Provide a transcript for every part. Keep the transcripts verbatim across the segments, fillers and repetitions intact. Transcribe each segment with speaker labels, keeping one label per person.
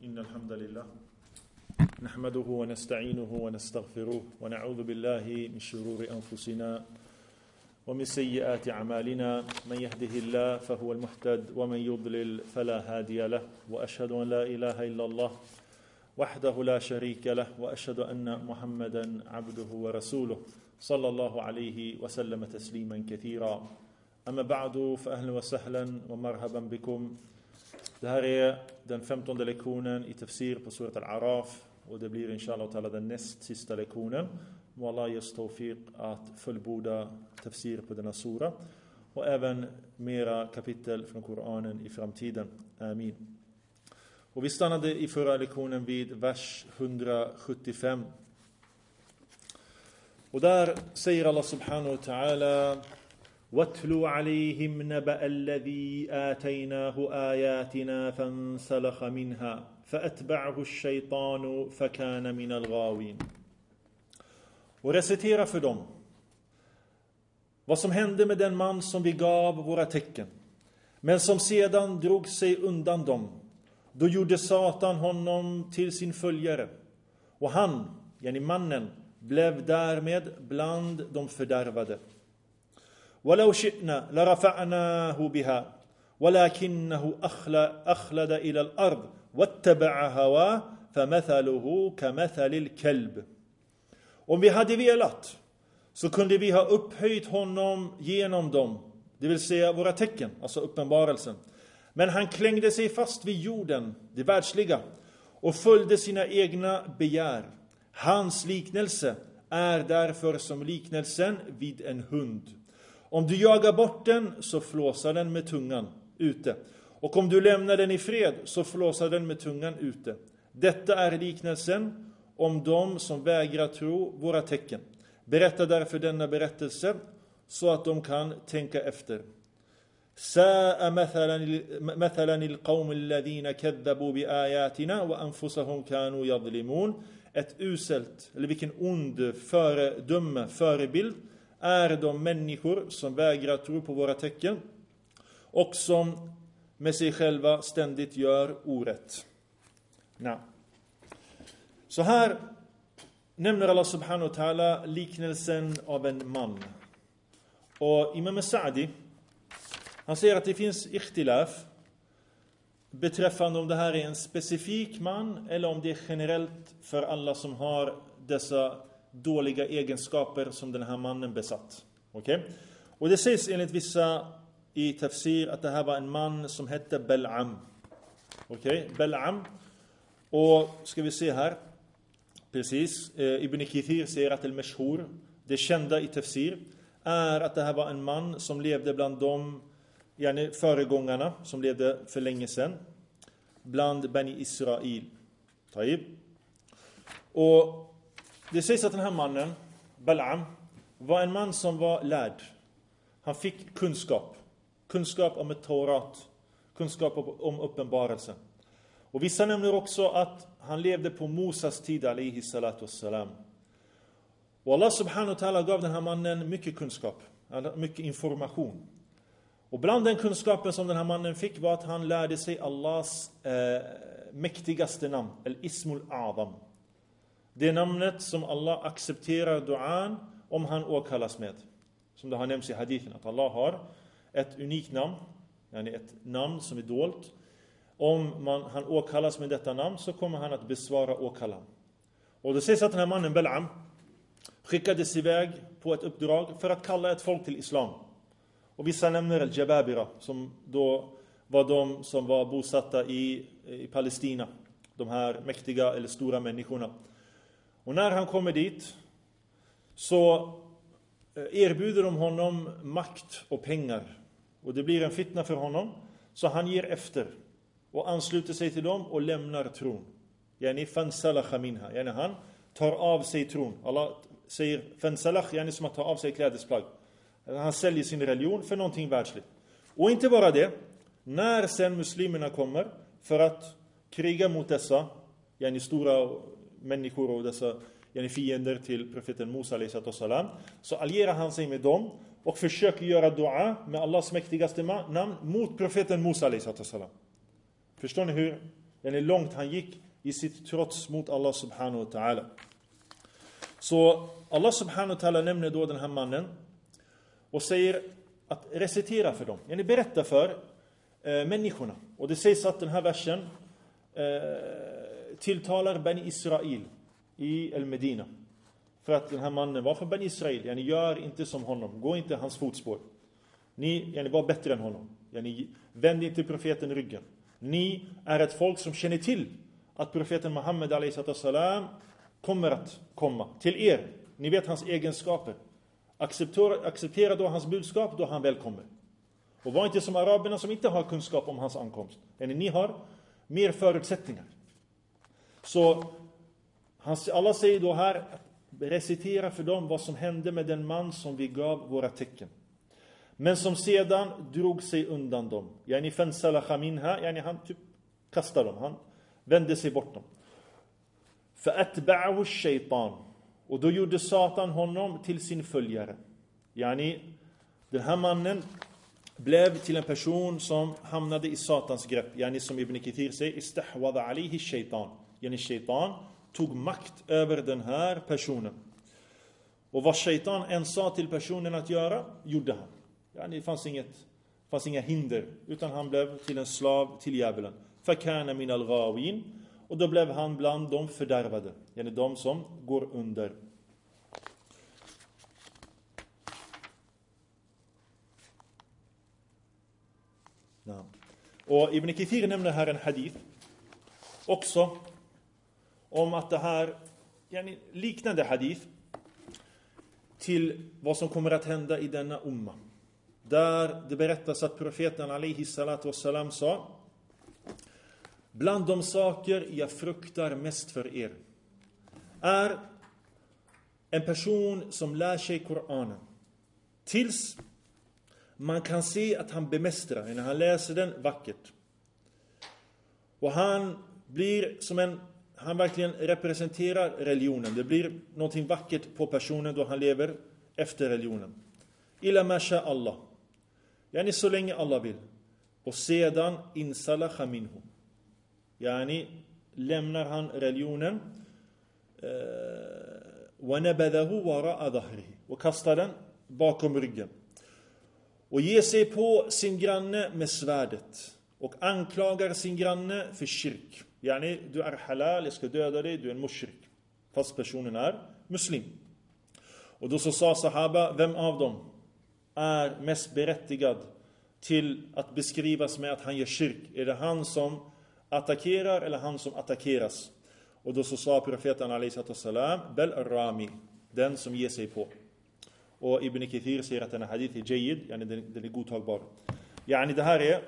Speaker 1: إن الحمد لله نحمده ونستعينه ونستغفره ونعوذ بالله من شرور أنفسنا ومن سيئات أعمالنا من يهده الله فهو المهتد ومن يضلل فلا هادي له وأشهد أن لا إله إلا الله وحده لا شريك له وأشهد أن محمدا عبده ورسوله صلى الله عليه وسلم تسليما كثيرا أما بعد فأهلا وسهلا ومرحبا بكم. Det här är den femtonde lektionen i tafsir på surat al-Araf och det blir inshallah ta'ala den näst sista lektionen. Må Allah ge oss tawfiq att fullborda tafsir på denna sura och även mera kapitel från Koranen i framtiden. Amin. Och vi stannade i förra lektionen vid vers hundrasjuttiofem. Och där säger Allah subhanahu wa ta'ala: وَاتْلُوا عَلَيْهِمْ نَبَأَ الَّذِي آتَيْنَاهُ آيَاتِنَا فَانْسَلَخَ مِنْهَا فَأَتْبَعَهُ الشَّيْطَانُ فَكَانَ مِنَ الْغَاوِينَ. Och recitera för dem vad som hände med den man som vi gav våra tecken, men som sedan drog sig undan dem. Då gjorde Satan honom till sin följare, och han, yani mannen, blev därmed bland de fördärvade. ولو شئنا لرفعناه بها ولكنه أخلد إلى الأرض واتبع هواه فمثله كمثل الكلب. Om vi hade velat så kunde vi ha upphöjt honom genom dem, det vill säga våra tecken, alltså uppenbarelsen. Men han klängde sig fast vid jorden, det världsliga, och följde sina egna begär. Hans liknelse är därför som liknelsen vid en hund. Om du jagar bort den så flåsar den med tungan ute. Och om du lämnar den i fred så flåsar den med tungan ute. Detta är liknelsen om de som vägrar tro våra tecken. Berätta därför denna berättelse så att de kan tänka efter. Sa'a mathalan al-qawm alladhina kadhabu bi ayatina wa anfusahum kanu yadhlimun. Ett uselt, eller vilken ond föredöme, förebild är de människor som vägrar tro på våra tecken och som med sig själva ständigt gör orätt. Nej. Så här nämner Allah subhanahu wa ta'ala liknelsen av en man. Och Imam Sa'di, han säger att det finns ikhtilaf beträffande om det här är en specifik man eller om det är generellt för alla som har dessa dåliga egenskaper som den här mannen besatt. Okej? Okay? Och det sägs enligt vissa i tafsir att det här var en man som hette Bal'am. Okej? Okay? Bal'am. Och ska vi se här. Precis. Eh, Ibn Kathir säger att al-mashhur, det kända i tafsir, är att det här var en man som levde bland de yani föregångarna som levde för länge sedan. Bland Bani Israel. Taib. Och det sägs att den här mannen, Bal'am, var en man som var lärd. Han fick kunskap. Kunskap om ett Taurat. Kunskap om uppenbarelsen. Och vissa nämner också att han levde på Mosas tid, alayhi salatu wassalam. Och Allah subhanahu wa ta'ala gav den här mannen mycket kunskap. Mycket information. Och bland den kunskapen som den här mannen fick var att han lärde sig Allahs eh, mäktigaste namn. Al-Ismul A'zam. Det namnet som Allah accepterar duan om han åkallas med. Som det har nämnts i hadithen, att Allah har ett unikt namn, yani ett namn som är dolt. Om man, han åkallas med detta namn så kommer han att besvara åkallan. Och det sägs att den här mannen Bal'am skickades iväg på ett uppdrag för att kalla ett folk till islam. Och vissa nämner al-Jababira, som då var de som var bosatta i, i Palestina. De här mäktiga eller stora människorna. Och när han kommer dit så erbjuder de honom makt och pengar. Och det blir en fitna för honom. Så han ger efter och ansluter sig till dem och lämnar tron. Yani fansalakha minha. Yani han tar av sig tron. Allah säger fansalakh, yani som att ta av sig klädesplagg. Han säljer sin religion för någonting världsligt. Och inte bara det. När sen muslimerna kommer för att kriga mot dessa yani stora människor och dessa yani fiender till profeten Musa alayhi salam, så allierar han sig med dem och försöker göra dua med Allahs mäktigaste namn mot profeten Musa alayhi salam. Förstår ni hur Yani långt han gick i sitt trots mot Allah subhanahu wa ta'ala. Så Allah subhanahu wa ta'ala nämner då den här mannen och säger att recitera för dem. Yani berätta för eh, människorna. Och det sägs att den här versen eh, tilltalar Bani Israel i El-Medina. För att den här mannen var från Bani Israel. Yani gör inte som honom. Gå inte hans fotspår. Ni yani, var bättre än honom. Yani, vänd inte profeten ryggen. Ni är ett folk som känner till att profeten Muhammed alayhi salam kommer att komma till er. Ni vet hans egenskaper. Acceptera, acceptera då hans budskap då han väl kommer. Och var inte som araberna som inte har kunskap om hans ankomst. Yani, ni har mer förutsättningar. Så Allah säger då här, recitera för dem vad som hände med den man som vi gav våra tecken. Men som sedan drog sig undan dem. Yani fansalaha minha, yani han typ kastade dem, han vände sig bort dem. Fa'atba'ahu ash-shaytan. Och då gjorde Satan honom till sin följare. Yani den här mannen blev till en person som hamnade i Satans grepp. Yani som Ibn Kathir säger, istahwadha alayhi ash-shaytan. Yani shaytan tog makt över den här personen. Och vad shaytan än sa till personen att göra, gjorde han. Yani det fanns inget fanns inga hinder, utan han blev till en slav till djävulen. Fakana min al-ghawin. Och då blev han bland de fördärvade. Yani de som går under. Ja. Och Ibn Kathir nämner här en hadith också om att det här yani liknande hadith till vad som kommer att hända i denna umma. Där det berättas att profeten alayhi salatu wassalam sa: bland de saker jag fruktar mest för er är en person som lär sig Koranen tills man kan se att han bemästrar, när han läser den vackert. Och han blir som en, han verkligen representerar religionen. Det blir någonting vackert på personen då han lever efter religionen. Illa masha Allah. Yani så länge Allah vill. Och sedan insalaha minhu. Yani lämnar han religionen wa nabadahu wara'a dhahrihi, och kastar den bakom ryggen. Och ger sig på sin granne med svärdet och anklagar sin granne för shirk. Yani du är halal, jag ska döda dig, du är en mushrik. Fast personen är muslim. Och då så sa sahaba, vem av dem är mest berättigad till att beskrivas med att han gör shirk? Är det han som attackerar eller han som attackeras? Och då så sa profeten alayhi salam, bel rami, den som ger sig på. Och Ibn Kathir säger att den här hadith är jayyid, yani den, den är godtagbar. Yani det här är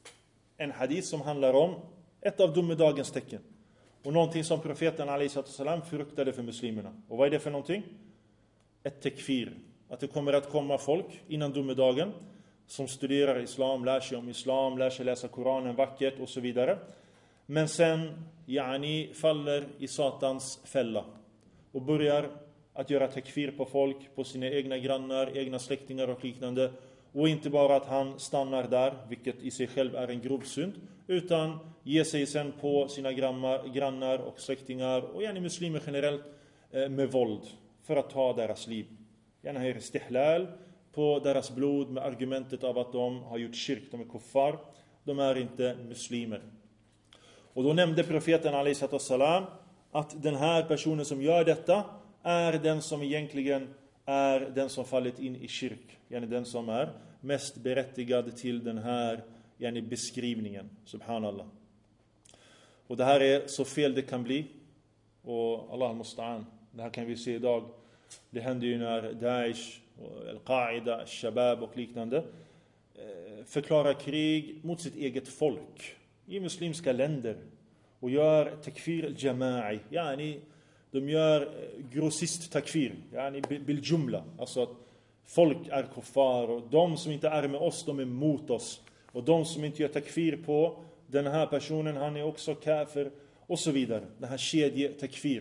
Speaker 1: en hadith som handlar om ett av domedagens tecken. Och någonting som profeten alayhi salam fruktade för muslimerna. Och vad är det för någonting? Ett tekfir. Att det kommer att komma folk innan domedagen som studerar islam, lär sig om islam, lär sig läsa Koranen vackert och så vidare. Men sen yani faller i Satans fälla och börjar att göra tekfir på folk, på sina egna grannar, egna släktingar och liknande. Och inte bara att han stannar där, vilket i sig själv är en grov synd, utan ger sig sen på sina grannar, grannar och släktingar och yani muslimer generellt eh, med våld för att ta deras liv. Gärna här istihlal på deras blod med argumentet av att de har gjort shirk, de är kuffar, de är inte muslimer. Och då nämnde profeten alayhi salam att den här personen som gör detta är den som egentligen är den som fallit in i shirk. Yani den som är mest berättigad till den här yani beskrivningen. Subhanallah. Och det här är så fel det kan bli. Och Allah musta'an. Det här kan vi se idag. Det händer ju när Daesh, Al-Qaida, Al-Shabab och liknande förklarar krig mot sitt eget folk i muslimska länder och gör takfir al-jama'i. Yani de gör grossist takfir, yani bil jumla, alltså att folk är kuffar och de som inte är med oss, de är mot oss, och de som inte gör takfir på den här personen, han är också kafir och så vidare. Den här kedje takfir.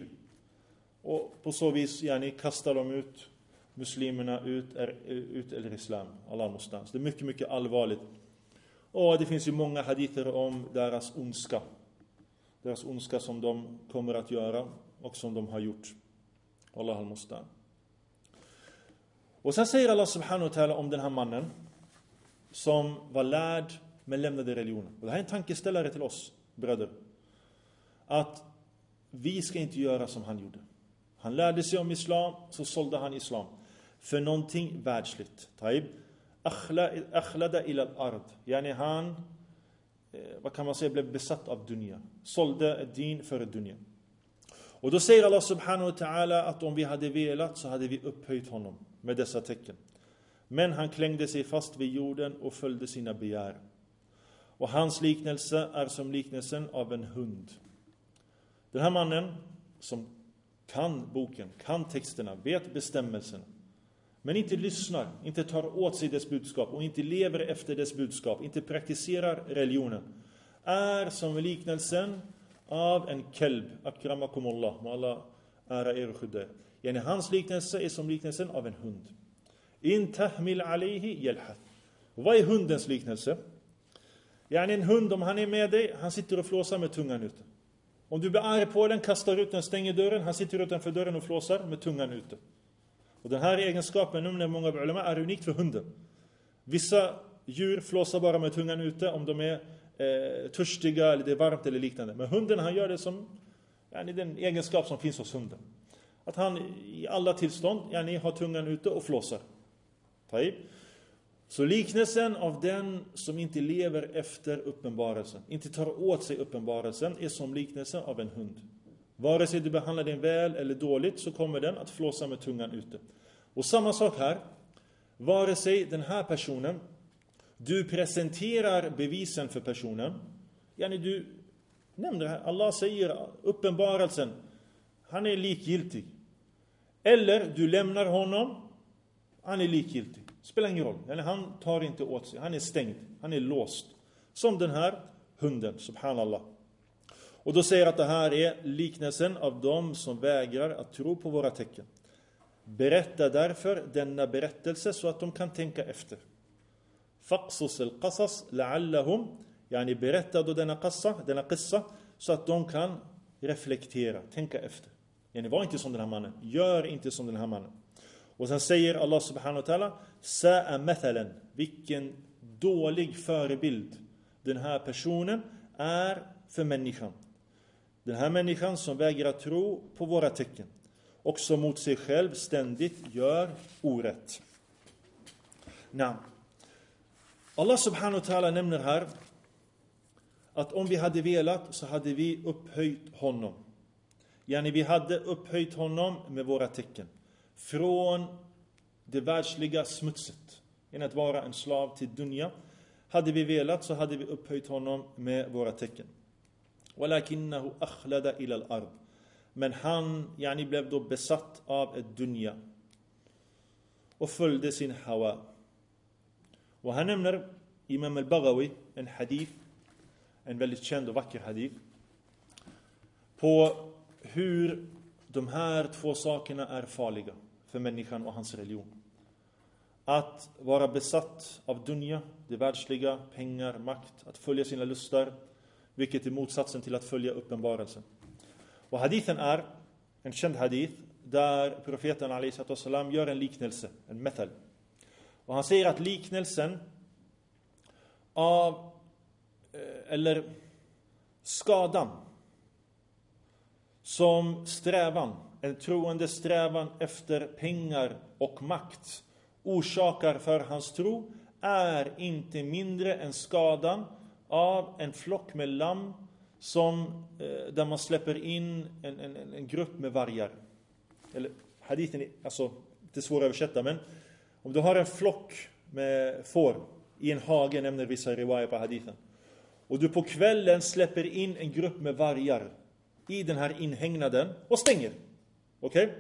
Speaker 1: Och på så vis yani kastar de ut muslimerna ut, är, ut eller islam. Allah någonstans. Det är mycket, mycket allvarligt. Och det finns ju många hadither om deras ondska. deras ondska som de kommer att göra och som de har gjort. Allah al-Mustan. Och sen säger Allah subhanahu wa ta'ala om den här mannen som var lärd men lämnade religionen. Och det här är en tankeställare till oss, bröder. Att vi ska inte göra som han gjorde. Han lärde sig om islam, så sålde han islam för någonting världsligt. Taib. Akhlada ila al-ard. Yani han, vad kan man säga, blev besatt av dunya. Sålde din för dunya. Och då säger Allah subhanahu wa ta'ala att om vi hade velat så hade vi upphöjt honom med dessa tecken. Men han klängde sig fast vid jorden och följde sina begär. Och hans liknelse är som liknelsen av en hund. Den här mannen som kan boken, kan texterna, vet bestämmelserna, men inte lyssnar, inte tar åt sig dess budskap och inte lever efter dess budskap, inte praktiserar religionen, är som liknelsen av en kelb, akramakumullah, må Allah ära er och skydda er. Yani hans liknelse är som liknelsen av en hund. In tahmil alayhi yalhath. Vad är hundens liknelse? Yani en hund, om han är med dig, han sitter och flåsar med tungan ute. Om du blir arg på den, kastar ut den, stänger dörren, han sitter utanför dörren och flåsar med tungan ute. Och den här egenskapen, nummer många ulama, är unikt för hunden. Vissa djur flåsar bara med tungan ute om de är eh, törstiga eller det är varmt eller liknande. Men hunden, han gör det som yani, den egenskap som finns hos hunden. Att han i alla tillstånd yani, har tungan ute och flåsar. Taib. Så liknelsen av den som inte lever efter uppenbarelsen, inte tar åt sig uppenbarelsen, är som liknelsen av en hund. Vare sig du behandlar den väl eller dåligt så kommer den att flåsa med tungan ute. Och samma sak här. Vare sig den här personen, du presenterar bevisen för personen. Yani du nämner det här. Allah säger uppenbarelsen. Han är likgiltig. Eller du lämnar honom. Han är likgiltig. Spelar ingen roll. Yani han tar inte åt sig. Han är stängd. Han är låst. Som den här hunden. Subhanallah. Och då säger att det här är liknelsen av dem som vägrar att tro på våra tecken. Berätta därför denna berättelse så att de kan tänka efter. Faqsus al-qasas la'allahum, yani berätta då denna qassa, denna qissa så att de kan reflektera, tänka efter. Yani var inte som den här mannen, gör inte som den här mannen. Och sen säger Allah subhanahu wa ta'ala, sa'a mathalan, vilken dålig förebild den här personen är för människan. Den här människan som vägrar tro på våra tecken och som mot sig själv ständigt gör orätt. Nej. Allah subhanahu wa ta'ala nämner här att om vi hade velat så hade vi upphöjt honom. Yani vi hade upphöjt honom med våra tecken. Från det världsliga smutset. Än att vara en slav till dunya. Hade vi velat så hade vi upphöjt honom med våra tecken. ولكنه أخلد إلى الأرض. Men han yani, blev då besatt av ett dunya och följde sin hawa. Och han nämner Imam al-Baghawi en hadith, en väldigt känd och vacker hadith, på hur de här två sakerna är farliga för människan och hans religion. Att vara besatt av dunya, det världsliga, pengar, makt, att följa sina lustar, vilket är motsatsen till att följa uppenbarelsen. Och hadithen är en känd hadith där profeten alaihi sallam gör en liknelse, en methal. Och han säger att liknelsen av eller skadan som strävan, en troende strävan efter pengar och makt orsakar för hans tro är inte mindre än skadan av en flock med lamm som, där man släpper in en, en, en grupp med vargar. Eller hadithen är alltså inte svår att översätta, men om du har en flock med får i en hage, nämner vissa riwayah på hadithen, och du på kvällen släpper in en grupp med vargar i den här inhägnaden och stänger. Okej? Okay?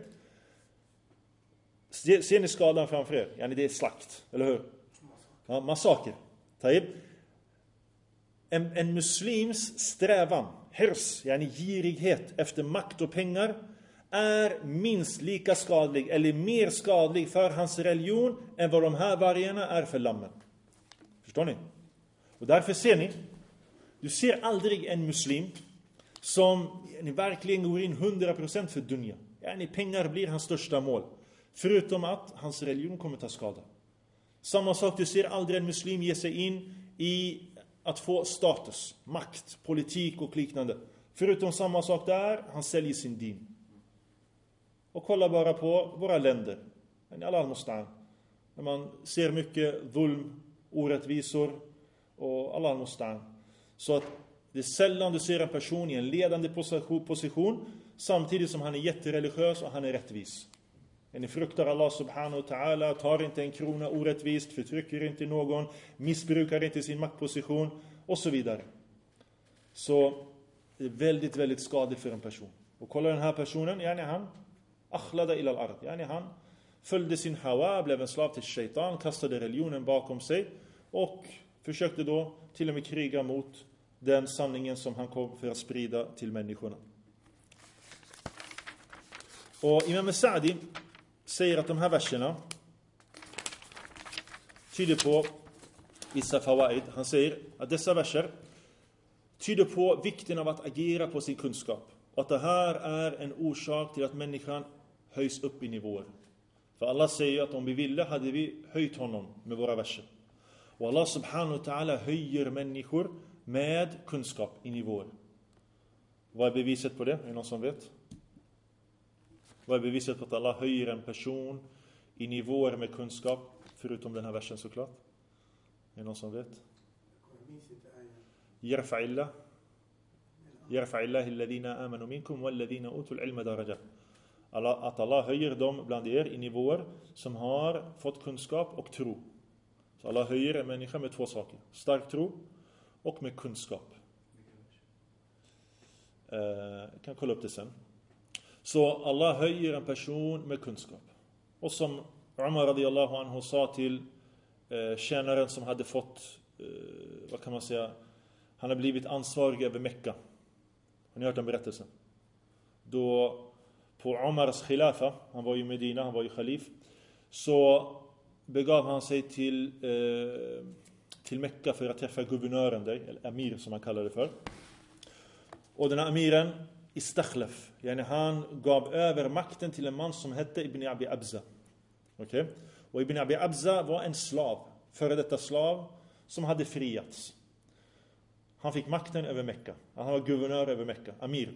Speaker 1: Ser, ser ni skadan framför er? Ja, det är slakt, eller hur? Ja, massaker. Taib. En, en muslims strävan, hirs, yani girighet efter makt och pengar, är minst lika skadlig eller mer skadlig för hans religion än vad de här vargarna är för lammen. Förstår ni? Och därför ser ni, du ser aldrig en muslim som yani, verkligen går in hundra procent för dunya. Yani, pengar blir hans största mål. Förutom att hans religion kommer ta skada. Samma sak, du ser aldrig en muslim ge sig in i att få status, makt, politik och liknande. Förutom samma sak där, han säljer sin din. Och kolla bara på våra länder. Allah al-Musta'an. När man ser mycket vulm, orättvisor och Allah al-Musta'an. Så att det är sällan du ser en person i en ledande position samtidigt som han är jättereligiös och han är rättvis. Ni fruktar Allah subhanahu wa ta'ala, tar inte en krona orättvist, förtrycker inte någon, missbrukar inte sin maktposition och så vidare. Så det är väldigt, väldigt skadligt för en person. Och kolla den här personen, yani han akhlada ila al-ard, yani han följde sin hawa, blev en slav till shaitan, kastade religionen bakom sig och försökte då till och med kriga mot den sanningen som han kom för att sprida till människorna. Och Imam Sa'di säger att de här verserna tyder på vissa fawaid. Han säger att dessa verser tyder på vikten av att agera på sin kunskap. Och att det här är en orsak till att människan höjs upp i nivåer. För Allah säger att om vi ville hade vi höjt honom med våra verser. Och Allah subhanahu wa ta'ala höjer människor med kunskap i nivåer. Vad är beviset på det? Är det någon som vet? Vad är beviset på att Allah höjer en person i nivåer med kunskap? Förutom den här versen såklart. Är det någon som vet? Yarfa'illah. Yarfa'illah alladhina amanu minkum walladhina utul ilma darajat. Att Allah höjer dem bland er i nivåer som har fått kunskap och tro. Så Allah höjer en människa med två saker. Stark tro och med kunskap. Uh, jag kan kolla upp det sen. Så Allah höjer en person med kunskap. Och som Umar radiyallahu anhu sa till uh, tjänaren som hade fått, uh, vad kan man säga, han har blivit ansvarig över Mekka. Har ni hört den berättelsen? Då på Umars khilafa, han var i Medina, han var ju khalif, så begav han sig till, uh, till Mekka för att träffa guvernören där, eller Amir som man kallar det för. Och den här amiren istakhlaf, yani han gav över makten till en man som hette Ibn Abi Abza. Okej? Okay? Och Ibn Abi Abza var en slav, före detta slav som hade friats. Han fick makten över Mekka. Han var guvernör över Mekka, Amir.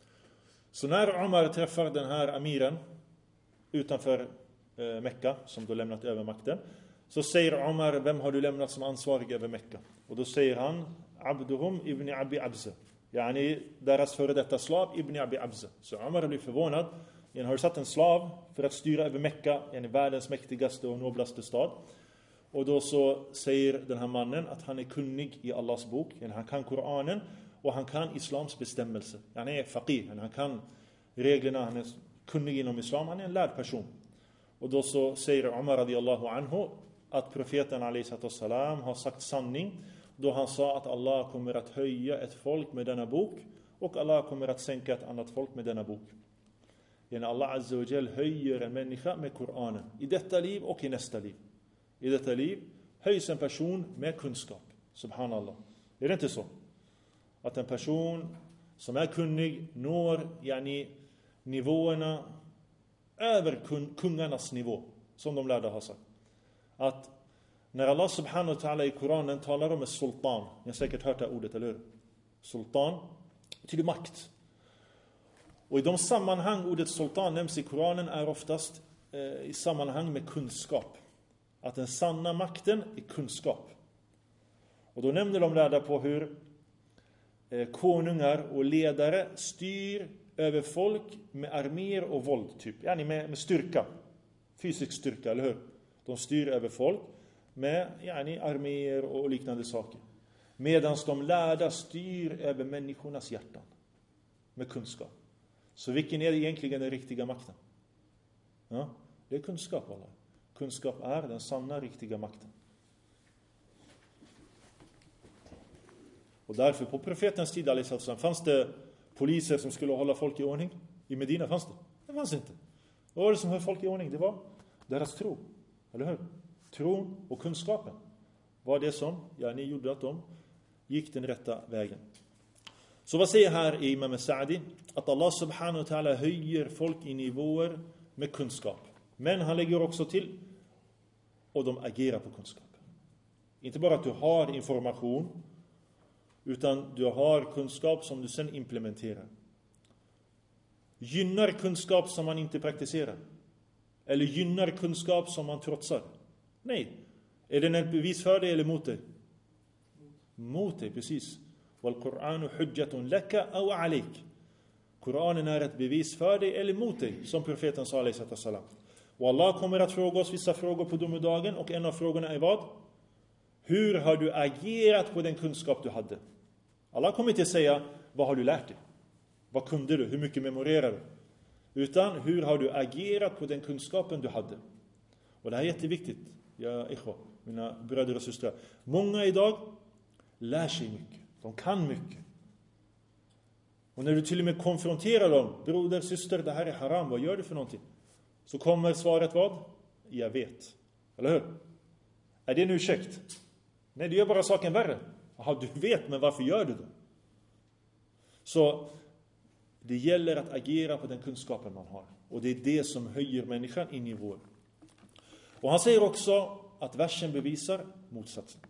Speaker 1: Så när Umar träffar den här amiren utanför eh, Mekka, som då lämnat över makten, så säger Umar, vem har du lämnat som ansvarig över Mekka? Och då säger han, Abduhum Ibn Abi Abza. Yani deras före detta slav Ibn Abi Abza. Så Umar blir förvånad. Han har satt en slav för att styra över Mekka, yani världens mäktigaste och noblaste stad. Och då så säger den här mannen att han är kunnig i Allahs bok. Yani han kan Koranen och han kan islams bestämmelser. Han är faqih, yani han kan reglerna, han är kunnig inom islam, han är en lärd person. Och då så säger Umar radiyallahu anhu att profeten alayhi salam har sagt sanning då han sa att Allah kommer att höja ett folk med denna bok och Allah kommer att sänka ett annat folk med denna bok. Yani Allah azza wa jal höjer en människa med Koranen i detta liv och i nästa liv. I detta liv höjs en person med kunskap. Subhanallah. Är det inte så? Att en person som är kunnig når yani, nivåerna över kun, kungarnas nivå, som de lärda har sagt. Att när Allah subhanahu wa ta'ala i Koranen talar om ett sultan, ni har säkert hört det här ordet, eller hur? Sultan betyder makt. Och i de sammanhang ordet sultan nämns i Koranen är oftast eh, i sammanhang med kunskap. Att den sanna makten är kunskap. Och då nämner de lärda på hur eh, konungar och ledare styr över folk med arméer och våld, typ. Yani med, med styrka. Fysisk styrka, eller hur? De styr över folk med yani, arméer och liknande saker. Medan de lärda styr över människornas hjärtan. Med kunskap. Så vilken är egentligen den riktiga makten? Ja, det är kunskap, Allah. Kunskap är den sanna, riktiga makten. Och därför på profetens tid alltså, fanns det poliser som skulle hålla folk i ordning. I Medina fanns det. Det fanns inte. Vad var det som höll folk i ordning? Det var deras tro. Eller hur? Tron och kunskapen var det som ja, ni gjorde att de gick den rätta vägen. Så vad säger här i Imam Sa'di? Att Allah subhanahu wa ta'ala höjer folk i nivåer med kunskap. Men han lägger också till, och de agerar på kunskap. Inte bara att du har information, utan du har kunskap som du sen implementerar. Gynnar kunskap som man inte praktiserar? Eller gynnar kunskap som man trotsar? Nej. Är den ett bevis för dig eller mot dig? Mot dig, precis. Wal-Qur'anu hujjatun laka aw alik. Koranen är ett bevis för dig eller mot dig, som profeten sa alaihi sallam. Och Allah kommer att fråga oss vissa frågor på domedagen, och en av frågorna är vad? Hur har du agerat på den kunskap du hade? Allah kommer inte säga, vad har du lärt dig? Vad kunde du? Hur mycket memorerar du? Utan, hur har du agerat på den kunskapen du hade? Och det här är jätteviktigt, ja, ikhwa, mina bröder och systrar. Många idag lär sig mycket. De kan mycket. Och när du till och med konfronterar dem, broder, syster, det här är haram, vad gör du för någonting? Så kommer svaret vad? Jag vet. Eller hur? Är det en ursäkt? Nej, det gör bara saken värre. Jaha, du vet, men varför gör du det? Så det gäller att agera på den kunskapen man har. Och det är det som höjer människan in i vår. Och han säger också att versen bevisar motsatsen.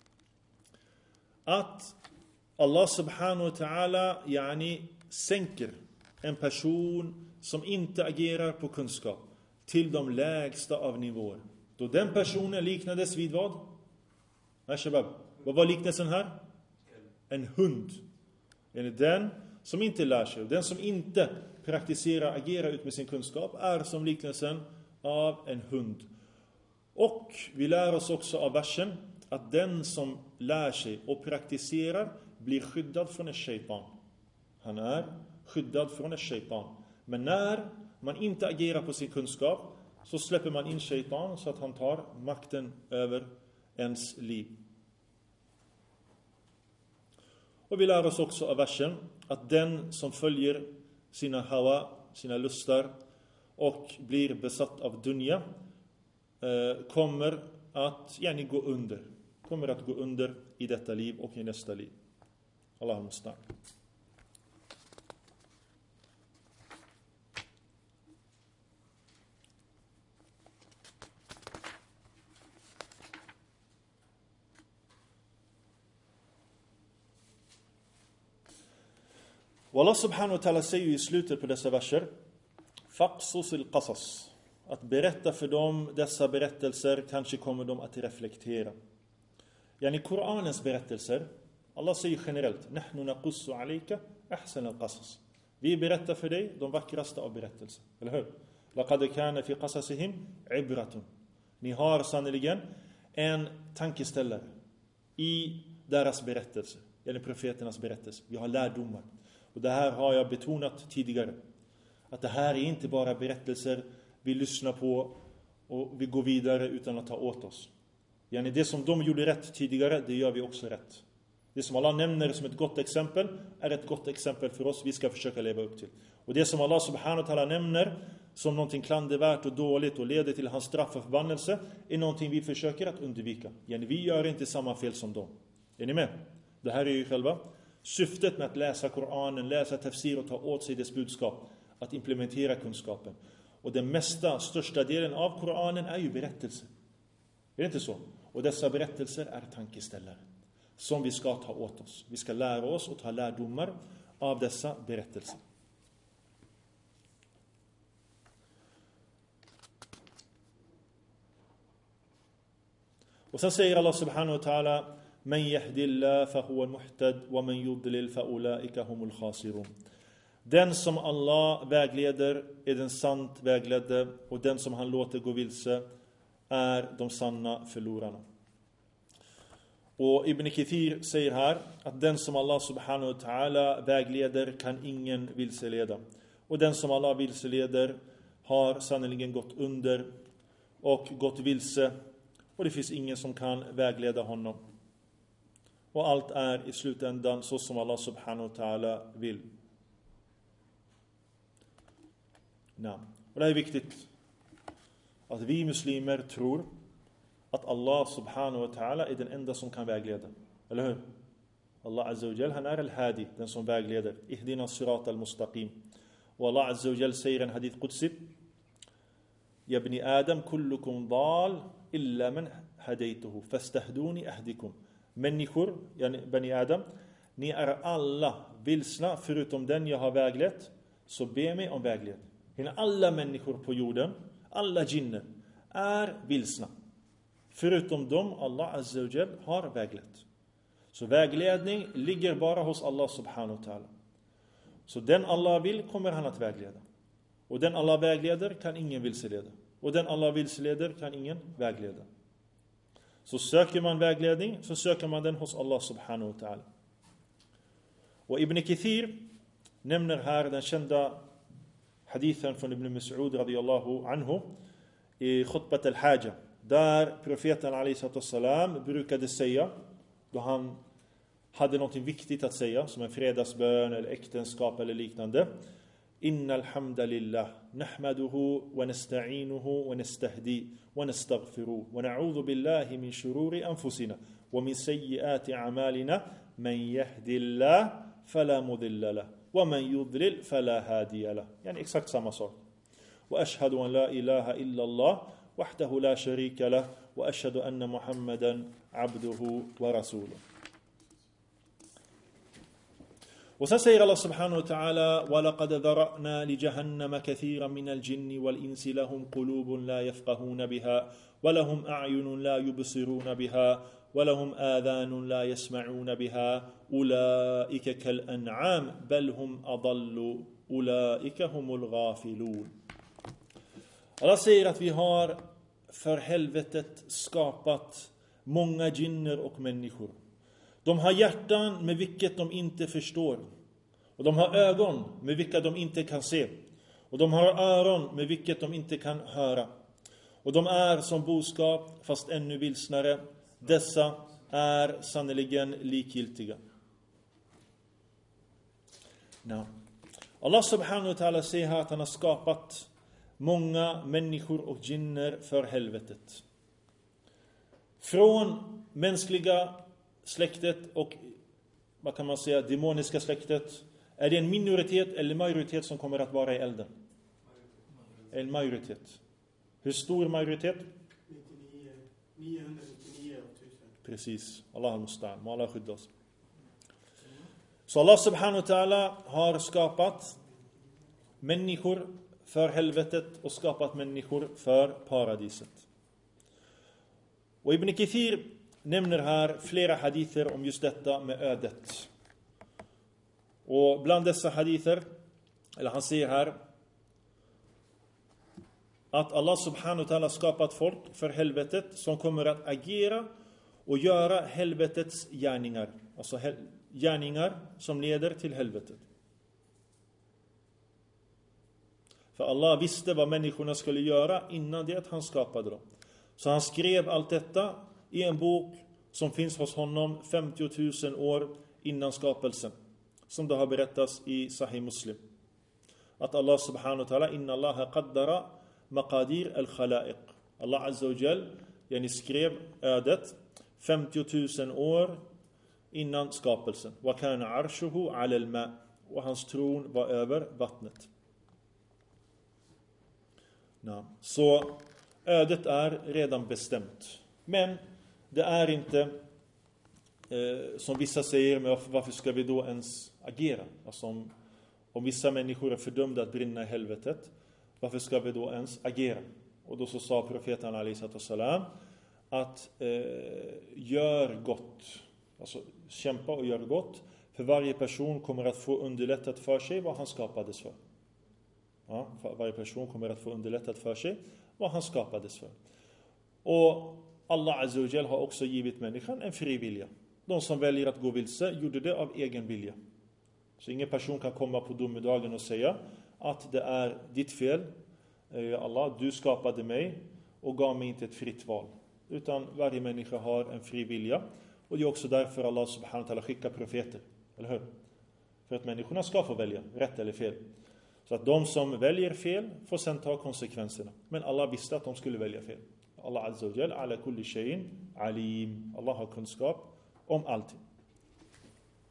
Speaker 1: Att Allah subhanahu wa ta'ala yani, sänker en person som inte agerar på kunskap till de lägsta av nivåer. Då den personen liknades vid vad? Shabab. Vad var liknelsen här? En hund. Den som inte lär sig, den som inte praktiserar, agerar ut med sin kunskap, är som liknelsen av en hund. Och vi lär oss också av versen att den som lär sig och praktiserar blir skyddad från en shaitan. Han är skyddad från en shaitan. Men när man inte agerar på sin kunskap, så släpper man in shaitan så att han tar makten över ens liv. Och vi lär oss också av versen att den som följer sina hawa, sina lustar och blir besatt av dunya eh, kommer att yani, gå under. Kommer att gå under i detta liv och i nästa liv. Allah mustaan. Och Allah subhanahu wa ta'ala säger i slutet på dessa verser faqsus al-qasas. Att berätta för dem dessa berättelser, kanske kommer de att reflektera. Yani Koranens berättelser, Allah säger generellt nahnu naqussu alayka ahsan al-qasas. Vi berättar för dig de vackraste av berättelser. Eller hur? Laqad kana fi qasasihim ibratun. Ni har sannoliken en tankeställare i deras berättelser, eller profeternas berättelser. Vi har lärdomar. Och det här har jag betonat tidigare. Att det här är inte bara berättelser vi lyssnar på och vi går vidare utan att ta åt oss. Yani det som de gjorde rätt tidigare, det gör vi också rätt. Det som Allah nämner som ett gott exempel är ett gott exempel för oss. Vi ska försöka leva upp till. Och det som Allah subhanahu wa ta'ala nämner som någonting klandervärt och dåligt och leder till hans straff och förbannelse är någonting vi försöker att undvika. Yani vi gör inte samma fel som dem. Är ni med? Det här är ju själva syftet med att läsa Koranen, läsa tafsir och ta åt sig dess budskap. Att implementera kunskapen. Och den mesta, största delen av Koranen är ju berättelser. Är det inte så? Och dessa berättelser är tankeställare som vi ska ta åt oss. Vi ska lära oss och ta lärdomar av dessa berättelser. Och sen säger Allah subhanahu wa ta'ala man yahdillah fa huwa al-muhtad wa man yudlil fa ulaika humul khasirun. Den som Allah vägleder är den sant vägledde, och den som han låter gå vilse är de sanna förlorarna. Och Ibn Kathir säger här att den som Allah subhanahu wa ta'ala vägleder kan ingen vilseleda. Och den som Allah vilseleder har sannoliken gått under och gått vilse, och det finns ingen som kan vägleda honom. Och allt är i slutändan så som Allah subhanahu wa ta'ala vill. Nej. Och det är viktigt att vi muslimer tror att Allah subhanahu wa ta'ala är den enda som kan vägleda. Eller hur? Allah Azza wa Jal, han är al-hadi, den som vägleder. Ihdina sirat al-mustaqim. Och Allah Azza wa Jal säger en hadith qudsi: Ya bni Adam, kullukum dal illa man hadaytuhu fastahduni ahdikum. Människor, yani bani Adam, ni är alla vilsna förutom den jag har väglett, så be mig om vägledning. Alla människor på jorden, alla jinner, är vilsna förutom dem Allah Azza wa Jal har väglett. Så vägledning ligger bara hos Allah subhanahu wa ta'ala. Så den Allah vill kommer han att vägleda. Och den Allah vägleder kan ingen vilseleda. Och den Allah vilseleder kan ingen vägleda. Så söker man vägledning, så söker man den hos Allah subhanahu wa ta'ala. Och Ibn Kathir nämner här den kända hadithen från Ibn Mas'ud radiyallahu anhu i khutbat al-haja, där profeten alayhi salatu wassalam brukade säga, då han hade något viktigt att säga, som en fredagsbön eller äktenskap eller liknande: innal hamdalillah nahmaduhu wa nasta'inuhu wa nastahdi wa nastaghfiruh wa na'udhu billahi min shururi anfusina wa min sayyiati a'malina man yahdillah fala mudilla lahu wa man yudlil fala hadiya lahu. Yani exakt samma sak. Wa ashhadu an la ilaha illa Allah wahdahu la sharika lahu wa ashhadu anna Muhammadan abduhu wa rasuluh. Och sen säger Allah subhanahu wa ta'ala: وَلَقَدْ ذَرَأْنَا لِجَهَنَّمَ كَثِيرًا مِنَ الْجِنِّ وَالْإِنسِ لَهُمْ قُلُوبٌ لَا يَفْقَهُونَ بِهَا وَلَهُمْ أَعْيُنٌ لَا يُبْصِرُونَ بِهَا وَلَهُمْ آذَانٌ لَا يَسْمَعُونَ بِهَا أُولَئِكَ كَالْأَنْعَامِ بَلْ هُمْ أَضَلُّ أُولَئِكَ هُمُ الْغَافِلُونَ. Allah säger att vi har för helvetet skapat många jinner och människor. De har hjärtan med vilket de inte förstår. Och de har ögon med vilka de inte kan se. Och de har öron med vilket de inte kan höra. Och de är som boskap, fast ännu vilsnare. Dessa är sannoliken likgiltiga. No. Allah subhanahu wa ta'ala säger här att han har skapat många människor och jinner för helvetet. Från mänskliga släktet och, vad kan man säga, demoniska släktet, är det en minoritet eller majoritet som kommer att vara i elden? En majoritet. Hur stor majoritet?
Speaker 2: niohundranittionio tusen.
Speaker 1: Precis. Allah al-Mustan. Må Allah skydda oss. Så Allah subhanahu wa ta'ala har skapat människor för helvetet och skapat människor för paradiset. Och Ibn Kathir nämner här flera hadither om just detta med ödet. Och bland dessa hadither, eller han säger här, att Allah subhanahu wa ta'ala skapat folk för helvetet som kommer att agera och göra helvetets gärningar. Alltså gärningar som leder till helvetet. För Allah visste vad människorna skulle göra innan det att han skapade dem. Så han skrev allt detta i en bok som finns hos honom femtio tusen år innan skapelsen. Som det har berättats i Sahih Muslim. Att Allah subhanahu wa ta'ala, inna Allah qaddara maqadir al-khalaiq. Allah Azza wa Jal, yani skrev ödet femtio tusen år innan skapelsen. Wa kana arshuhu ala al-ma. Och hans tron var över vattnet. Ja. Så ödet är redan bestämt. Men det är inte eh, som vissa säger, men varför, varför ska vi då ens agera? Alltså om, om vissa människor är fördömda att brinna i helvetet, varför ska vi då ens agera? Och då så sa profeten alayhi salatu wassalam att eh, gör gott. Alltså kämpa och gör gott. För varje person kommer att få underlättat för sig vad han skapades för. Ja, för varje person kommer att få underlättat för sig vad han skapades för. Och Allah Azza wa Jal har också givit människan en fri vilja. De som väljer att gå vilse gjorde det av egen vilja. Så ingen person kan komma på domedagen och säga att det är ditt fel. Allah, du skapade mig och gav mig inte ett fritt val. Utan varje människa har en fri vilja. Och det är också därför Allah subhanahu wa ta'ala skickar profeter. Eller hur? För att människorna ska få välja, rätt eller fel. Så att de som väljer fel får sen ta konsekvenserna. Men Allah visste att de skulle välja fel. Allah Azza wa Jal, ala kulli shayin alim. Allah har kunskap om allting.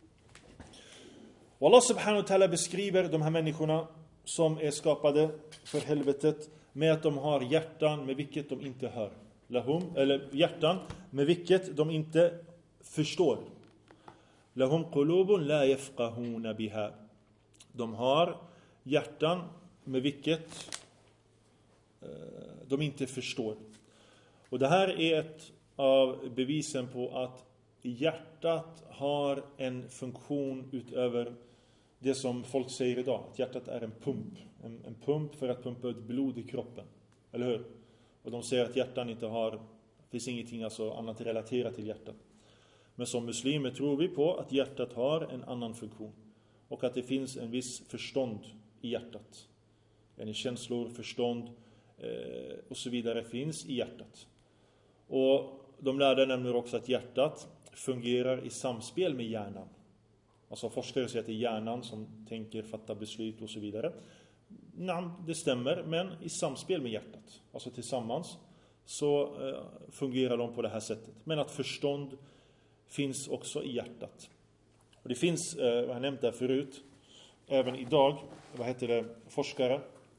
Speaker 1: Och Allah subhanahu wa ta'ala beskriver de här människorna som är skapade för helvetet med att de har hjärtan med vilket de inte hör. Lahum, eller hjärtan med vilket de inte förstår. Lahum qulubun la yafqahuna biha. De har hjärtan med vilket eh, de inte förstår. Och det här är ett av bevisen på att hjärtat har en funktion utöver det som folk säger idag. Att hjärtat är en pump. En, en pump för att pumpa ut blod i kroppen. Eller hur? Och de säger att hjärtan inte har, det finns ingenting alltså annat relaterat till hjärtat. Men som muslimer tror vi på att hjärtat har en annan funktion. Och att det finns en viss förstånd i hjärtat. En känslor, förstånd eh, och så vidare finns i hjärtat. Och de lärde nämner också att hjärtat fungerar i samspel med hjärnan. Alltså forskare säger att det är hjärnan som tänker, fattar beslut och så vidare. Nej, det stämmer, men i samspel med hjärtat. Alltså tillsammans så eh, fungerar de på det här sättet. Men att förstånd finns också i hjärtat. Och det finns, eh, vad jag nämnt där förut, även idag, vad heter det, forskare.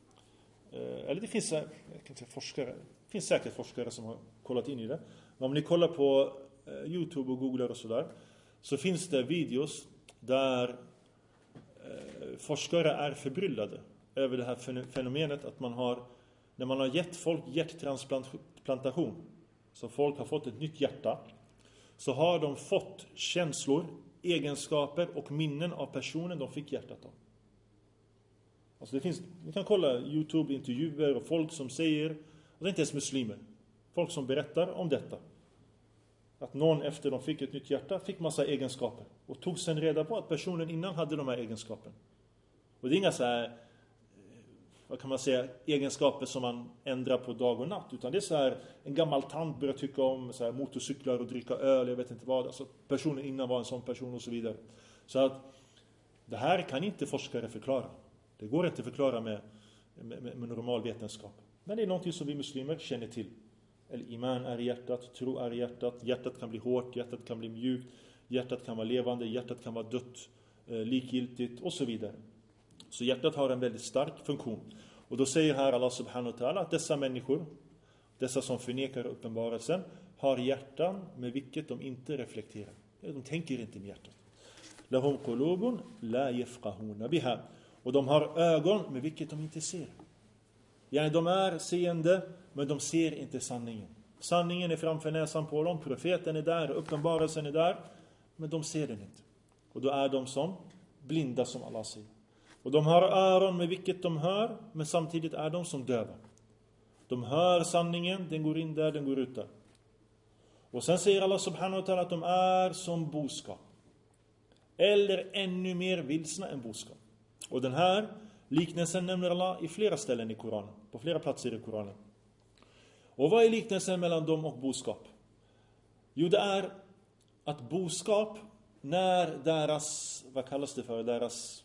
Speaker 1: Eh, eller det finns, jag kan inte säga forskare, det finns säkert forskare som har kollat in i det. Men om ni kollar på eh, YouTube och googlar och sådär, så finns det videos där eh, forskare är förbryllade över det här fenomenet att man har, när man har gett folk hjärttransplantation, så folk har fått ett nytt hjärta, så har de fått känslor, egenskaper och minnen av personen de fick hjärtat av. Alltså det finns, ni kan kolla YouTube-intervjuer och folk som säger, och det är inte ens muslimer, folk som berättar om detta. Att någon efter de fick ett nytt hjärta fick massa egenskaper och tog sen reda på att personen innan hade de här egenskaperna. Och det är inga så här, vad kan man säga, egenskaper som man ändrar på dag och natt, utan det är så här, en gammal tant börjar tycka om så här, motorcyklar och dricka öl, jag vet inte vad, alltså personen innan var en sån person och så vidare. Så att det här kan inte forskare förklara. Det går inte att förklara med, med, med normal vetenskap. Men det är någonting som vi muslimer känner till. Eller iman är i hjärtat, tro är i hjärtat, hjärtat kan bli hårt, hjärtat kan bli mjukt, hjärtat kan vara levande, hjärtat kan vara dött, eh, likgiltigt och så vidare. Så hjärtat har en väldigt stark funktion. Och då säger här Allah subhanahu wa ta'ala att dessa människor, dessa som förnekar uppenbarelsen, har hjärtan med vilket de inte reflekterar. De tänker inte med hjärtat. Lahum qulubun la yafqahuna biha. Och de har ögon med vilket de inte ser. Ja, de är seende, men de ser inte sanningen. Sanningen är framför näsan på dem, profeten är där, uppenbarelsen är där, men de ser den inte. Och då är de som blinda, som Allah säger. Och de har öron med vilket de hör, men samtidigt är de som döva. De hör sanningen, den går in där, den går ut där. Och sen säger Allah subhanahu wa ta'ala att de är som boskap. Eller ännu mer vilsna än boskap. Och den här liknelsen nämner Allah i flera ställen i Koranen. På flera platser i Koranen. Och vad är liknelsen mellan dem och boskap? Jo, det är att boskap, när deras, vad kallas det för, deras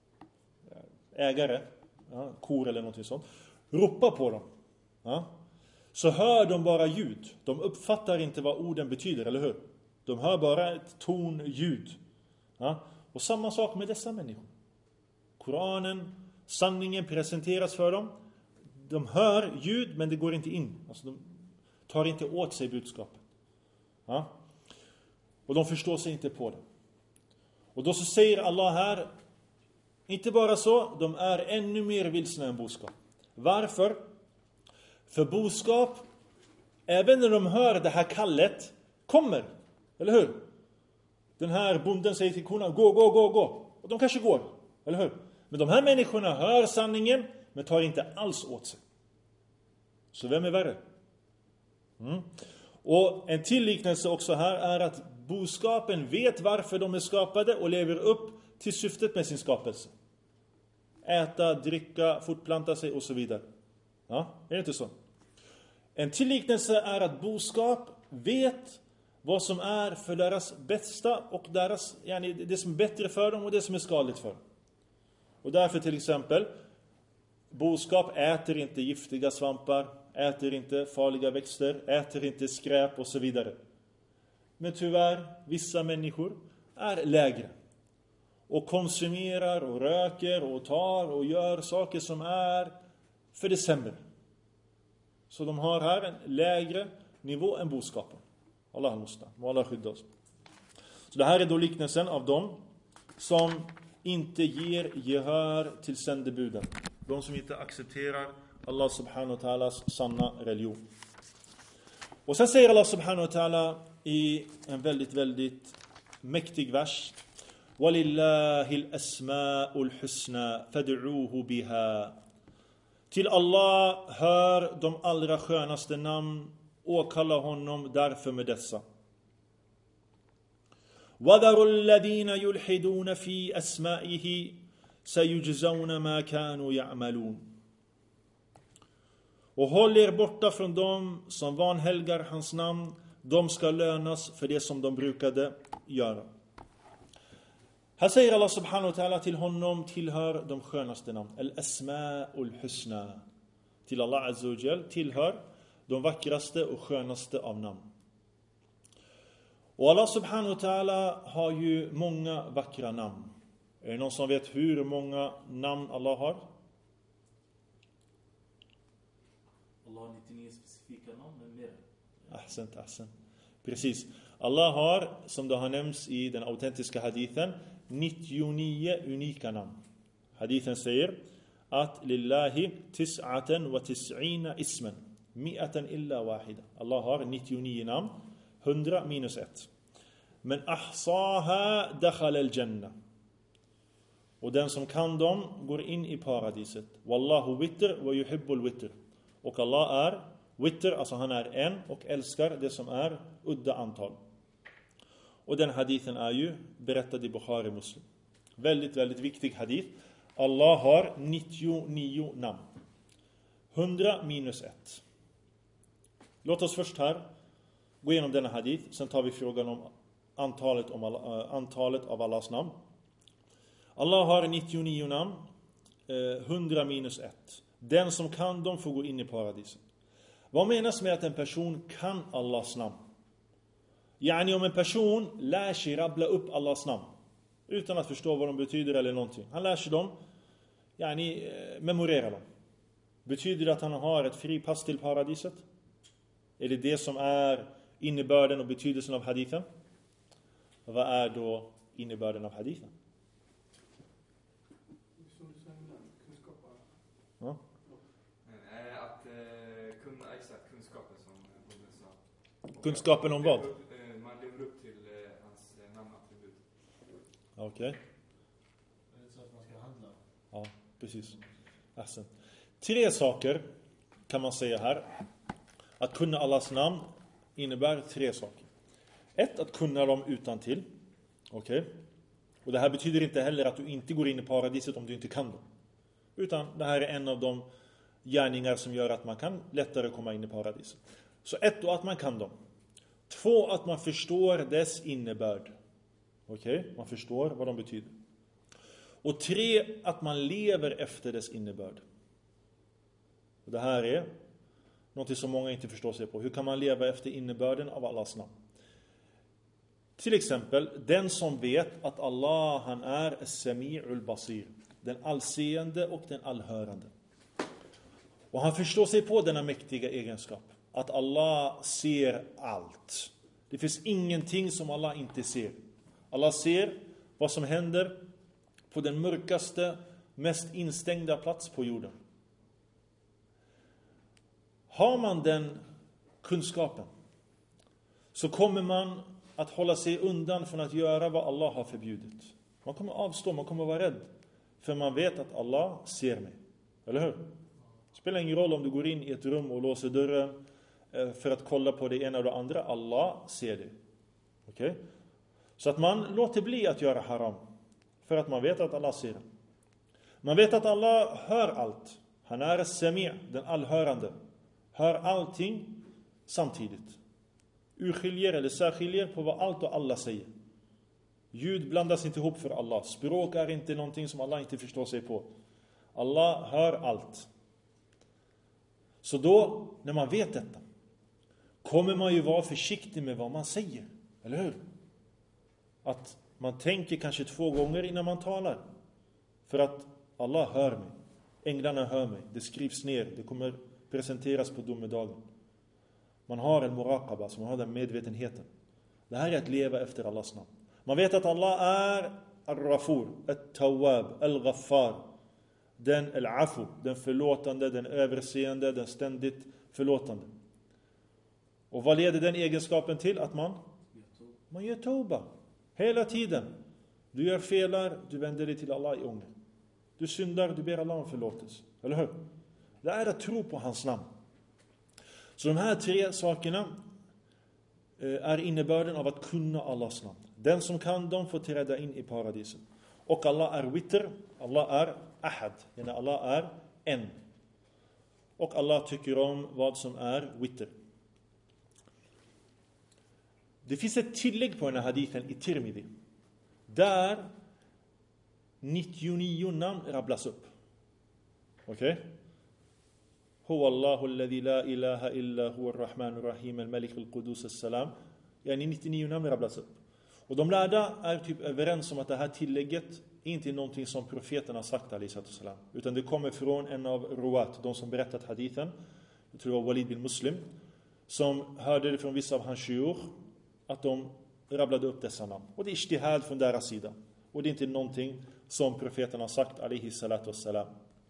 Speaker 1: ägare, ja, kor eller något sånt, ropar på dem. Ja, så hör de bara ljud. De uppfattar inte vad orden betyder, eller hur? De hör bara ett tonljud. Ja, och samma sak med dessa människor. Koranen, sanningen presenteras för dem. De hör ljud, men det går inte in. Alltså de tar inte åt sig budskapet. Ja? Och de förstår sig inte på det. Och då så säger Allah här, inte bara så, de är ännu mer vilsna än boskap. Varför? För boskap, även när de hör det här kallet, kommer. Eller hur? Den här bonden säger till korna, gå, gå, gå, gå. Och de kanske går, eller hur? Men de här människorna hör sanningen, men tar inte alls åt sig. Så vem är värre? Mm. Och en tilliknelse också här är att boskapen vet varför de är skapade och lever upp till syftet med sin skapelse. Äta, dricka, fortplanta sig och så vidare. Ja, är det inte så? En tilliknelse är att boskap vet vad som är för deras bästa och deras, yani det som är bättre för dem och det som är skadligt för dem. Och därför till exempel, boskap äter inte giftiga svampar, äter inte farliga växter, äter inte skräp och så vidare. Men tyvärr, vissa människor är lägre. och konsumerar och röker och tar och gör saker som är för det sämre. Så de har här en lägre nivå än boskapen. Allah måste, Allah skydda oss. Så det här är då liknelsen av dem som inte ger gehör till sändebuden. De som inte accepterar Allah subhanahu wa ta'alas sanna religion. Och sen säger Allah subhanahu wa ta'ala i en väldigt, väldigt mäktig vers: Walillahil asma'ul husna fad'uhu biha. Till Allah hör de allra skönaste namn, och kalla honom därför med dessa. وَذَرُوا الَّذِينَ يُلْحِدُونَ فِي أَسْمَائِهِ سَيُجْزَوْنَ مَا كَانُوا يَعْمَلُونَ. Och håll er borta från dem som vanhelgar hans namn. De ska lönas för det som de brukade göra. Här säger Allah subhanahu wa ta'ala till honom tillhör de skönaste namn. Al-asma'ul husna. Till Allah azza wa jal tillhör de vackraste och skönaste av namn. Och Allah subhanahu wa ta'ala har ju många vackra namn. Är det någon som vet hur många namn Allah har?
Speaker 2: Allah har nittionio specifika namn, men mer.
Speaker 1: Ahsant, ahsant. Precis. Allah har, som det har nämnts i den autentiska hadithen, nittionio unika namn. Hadithen säger att lillahi tis'atan wa tis'ina ismen. Mi'atan illa wahida. Allah har nittionio namn. hundra minus ett. Men ahsaha dakhal al-jannah. Och den som kan dem går in i paradiset. Wallahu witr wa yuhibbul witr. Och Allah är witr, alltså han är en och älskar det som är udda antal. Och den hadithen är ju berättad i Bukhari Muslim. Väldigt, väldigt viktig hadith. Allah har nittionio namn. hundra minus ett. Låt oss först här gå igenom denna hadith. Sen tar vi frågan om antalet, om alla, äh, antalet av Allahs namn. Allah har nittionio namn. Eh, hundra minus ett. Den som kan dem får gå in i paradiset. Vad menas med att en person kan Allahs namn? Yani om en person lär sig rabbla upp Allahs namn utan att förstå vad de betyder eller någonting. Han lär sig dem, yani eh, memorera dem. Betyder det att han har ett fri pass till paradiset? Är det det som är innebörden och betydelsen av hadithen? Och vad är då innebörden av hadithen? Ja.
Speaker 3: Att eh, kunna exakt kunskapen som Boden sa.
Speaker 1: Kunskapen om vad?
Speaker 3: Man lever upp till eh, hans eh, namnattribut.
Speaker 1: Okej. Okay.
Speaker 2: Det är så att man ska handla.
Speaker 1: Ja, precis. Alltså. Tre saker kan man säga här. Att kunna Allahs namn innebär tre saker. Ett, att kunna dem utan till. Okej. Okay. Och det här betyder inte heller att du inte går in i paradiset om du inte kan dem. Utan det här är en av de gärningar som gör att man kan lättare komma in i paradiset. Så ett, då att man kan dem. Två, att man förstår dess innebörd. Okej, okay? Man förstår vad de betyder. Och tre, att man lever efter dess innebörd. Och det här är något som många inte förstår sig på. Hur kan man leva efter innebörden av Allahs namn? Till exempel, den som vet att Allah, han är as-sami'ul basir. Den allseende och den allhörande. Och han förstår sig på denna mäktiga egenskap. Att Allah ser allt. Det finns ingenting som Allah inte ser. Allah ser vad som händer på den mörkaste, mest instängda plats på jorden. Har man den kunskapen så kommer man att hålla sig undan från att göra vad Allah har förbjudit. Man kommer avstå, man kommer vara rädd. För man vet att Allah ser mig. Eller hur? Det spelar ingen roll om du går in i ett rum och låser dörren för att kolla på det ena och det andra. Allah ser dig. Okej? Okay? Så att man låter bli att göra haram. För att man vet att Allah ser den. Man vet att Allah hör allt. Han är as-sami', den allhörande. Hör allting samtidigt. Urskiljer eller särskiljer på vad allt och alla säger. Ljud blandas inte ihop för Allah. Språk är inte någonting som Allah inte förstår sig på. Allah hör allt. Så då, när man vet detta, kommer man ju vara försiktig med vad man säger. Eller hur? Att Man tänker kanske två gånger innan man talar. För att Allah hör mig. Änglarna hör mig. Det skrivs ner. Det kommer presenteras på domedagen. Man har en muraqaba, så man har den medvetenheten. Det här är att leva efter Allahs namn. Man vet att Allah är Ar-Rafur, At-Tawwab, Al-Ghaffar. Den Al-Afu, den förlåtande, den överseende, den ständigt förlåtande. Och vad leder den egenskapen till? Att man, man gör tauba. Hela tiden. Du gör felar, du vänder dig till Allah i ånger. Du syndar, du ber Allah om förlåtelse. Eller hur? Det är att tro på hans namn. Så de här tre sakerna är innebörden av att kunna Allahs namn. Den som kan dem får träda in i paradiset. Och Allah är witr, Allah är ahad. Allah är en. Och Allah tycker om vad som är witr. Det finns ett tillägg på den här hadithen i Tirmidhi. Där nittionio namn rabblas upp. Okej? Okay? Huwa Allahu alladhi la ilaha illa huwa ar-Rahman ar-Rahim al-Malik al-Qudus as-Salam. Yani nittionio namn rabblas upp. Och de lärda är typ överens om att det här tillägget inte är någonting som profeten har sagt alayhi, utan det kommer från en av ruwat, de som berättat hadithen. Jag tror det var Walid bin Muslim, som hörde det från vissa av hans shiur att de rabblade upp dessa namn. Och det är ijtihad från deras sida. Och det är inte någonting som profeten har sagt alayhi salatu wassalam.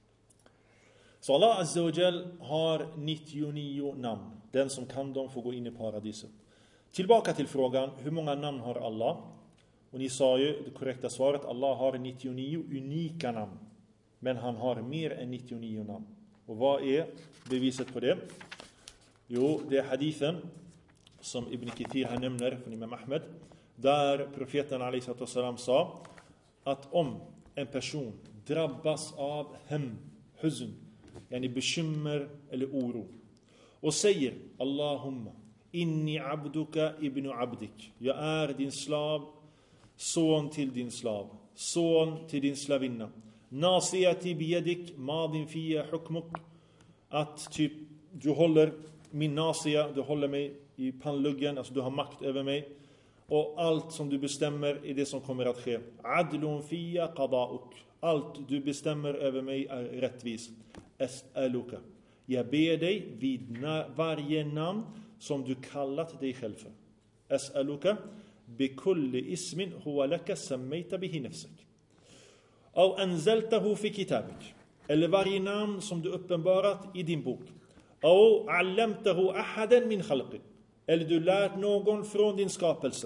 Speaker 1: Så Allah Azza wa Jal har nittionio namn. Den som kan dem får gå in i paradiset. Tillbaka till frågan, hur många namn har Allah? Och ni sa ju det korrekta svaret, Allah har nittionio unika namn. Men han har mer än nittionio namn. Och vad är beviset på det? Jo, det är hadithen som Ibn Kathir här nämner från Imam Ahmed. Där profeten alayhi salatu wassalam sa att om en person drabbas av hem, huzn, yani bekymmer eller oro, och säger Allahumma inni abduka ibnu abdik, jag är din slav, son till din slav, son till din slavinna, nasiyati biyadik madin fiya hukmuk, att typ du håller min nasia, du håller mig i pannluggen, alltså du har makt över mig, och allt som du bestämmer är det som kommer att ske. Adlun fiya qada'uk, allt du bestämmer över mig är rättvis. As'aluka, jag ber dig vid na- varje namn som du kallat dig själv för. As'aluka bikulli ismin huwa laka sammayta bihi nafsak. Aw anzaltahu fi kitabik, eller varje namn som du uppenbarat i din bok. Aw allamtahu ahadan min khalqik, eller du lärt någon från din skapelse.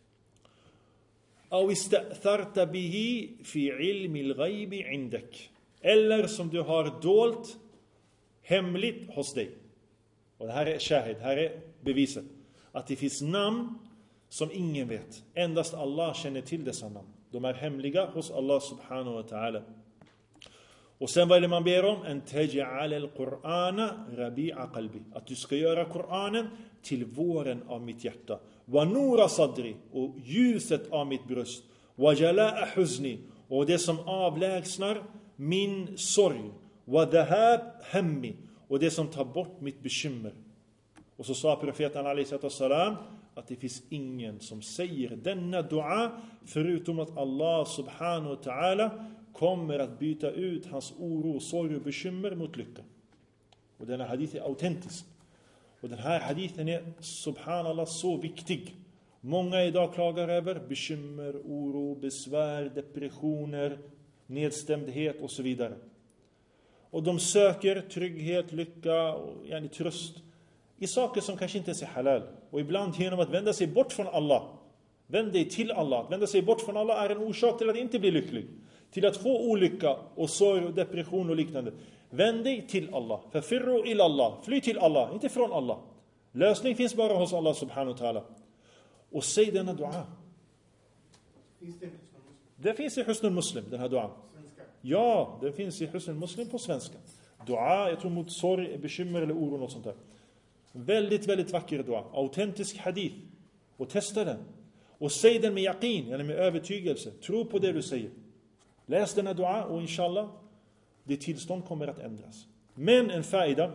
Speaker 1: Aw ista'tharta bihi fi ilmi al-ghaybi 'indak, eller som du har dolt hemligt hos dig. Och det här är shahid, här är beviset att det finns namn som ingen vet. Endast Allah känner till dessa namn. De är hemliga hos Allah subhanahu wa ta'ala. Och sen vad är det man ber om? En taj'al al-Qur'ana rabi'a qalbi, att du ska göra Qur'anen till våren av mitt hjärta. Wa nura sadri, och ljuset av mitt bröst. Wa jala'a huzni, och det som avlägsnar min sorg. Wa dhahab hammi, och det som tar bort mitt bekymmer. Och så sa profeten alayhi salam att det finns ingen som säger denna dua förutom att Allah subhanahu wa ta'ala kommer att byta ut hans oro, sorg och bekymmer mot lycka. Och denna hadith är autentisk. Och den här hadithen är subhanallah så viktig. Många idag klagar över bekymmer, oro, besvär, depressioner, nedstämdhet och så vidare. Och de söker trygghet, lycka och yani, tröst i saker som kanske inte är halal. Och ibland genom att vända sig bort från Allah. Vänd dig till Allah. Att vända sig bort från Allah är en orsak till att inte bli lycklig. Till att få olycka och sorg och depression och liknande. Vänd dig till Allah. Förfirru il Allah. Fly till Allah, inte från Allah. Lösning finns bara hos Allah subhanahu wa ta'ala. Och säg denna dua.
Speaker 4: Finns det?
Speaker 1: Det finns i Husnul Muslim, den här duan. Ja, det finns i Husnul Muslim på svenska. Dua, jag tror mot sorg, bekymmer eller oro, något sånt där. Väldigt, väldigt vacker dua. Autentisk hadith. Och testa den. Och säg den med yaqin, eller med övertygelse. Tro på det du säger. Läs den här dua och inshallah, det tillstånd kommer att ändras. Men en faida.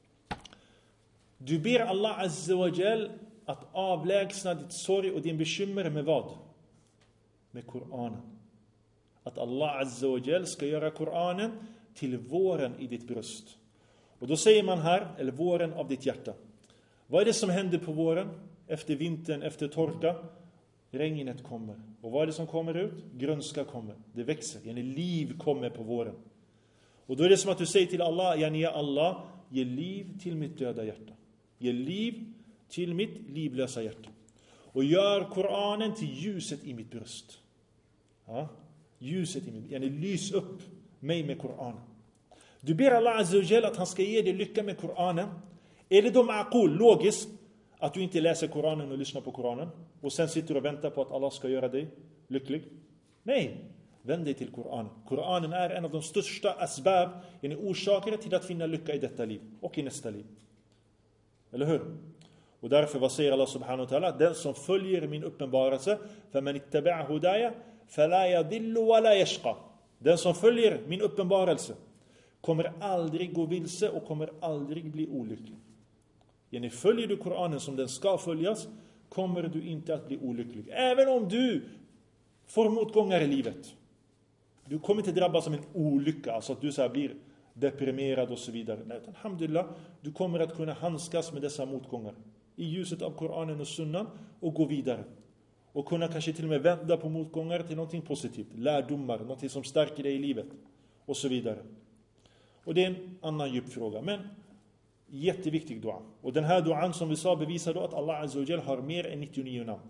Speaker 1: Du ber Allah Azza wa Jal att avlägsna ditt sorg och din bekymmer med vad? med Koranen. Att Allah Azza wa Jal ska göra Koranen till våren i ditt bröst. Och då säger man här, eller våren av ditt hjärta. Vad är det som händer på våren? Efter vintern, efter torka? Regnet kommer. Och vad är det som kommer ut? Grönska kommer. Det växer. Yani liv kommer på våren. Och då är det som att du säger till Allah, yani ja Allah, ge liv till mitt döda hjärta. Ge liv till mitt livlösa hjärta. Och gör Koranen till ljuset i mitt bröst. Ja? Ljuset i mitt, yani lys upp mig med Koranen. Du ber Allah Azza wa Jal att han ska ge dig lycka med Koranen. Är det då ma'qul, logiskt, att du inte läser Koranen och lyssnar på Koranen och sen sitter och väntar på att Allah ska göra dig lycklig? Nej, vänd dig till Koranen. Koranen är en av de största asbab, en orsaker till att finna lycka i detta liv och i nästa liv. Eller hur? Och därför, vad säger Allah subhanahu wa ta'ala? Den som följer min uppenbarelse, فَمَنِ اتَّبَعَ هُدَايَ فَلَا يَضِلُّ وَلَا يَشْقَى. Den som följer min uppenbarelse kommer aldrig gå vilse och kommer aldrig bli olycklig. Yani följer du Koranen som den ska följas, kommer du inte att bli olycklig. Även om du får motgångar i livet. Du kommer inte drabbas av en olycka, alltså att du så här blir deprimerad och så vidare. Nej, utan, alhamdulillah, du kommer att kunna handskas med dessa motgångar i ljuset av Koranen och sunnan och gå vidare. Och kunna kanske till och med vända på motgångar till någonting positivt. Lärdomar, någonting som stärker dig i livet och så vidare. Och det är en annan djup fråga. Men jätteviktig dua. Och den här duan som vi sa bevisar då att Allah Azza wa Jal har mer än nittionio namn.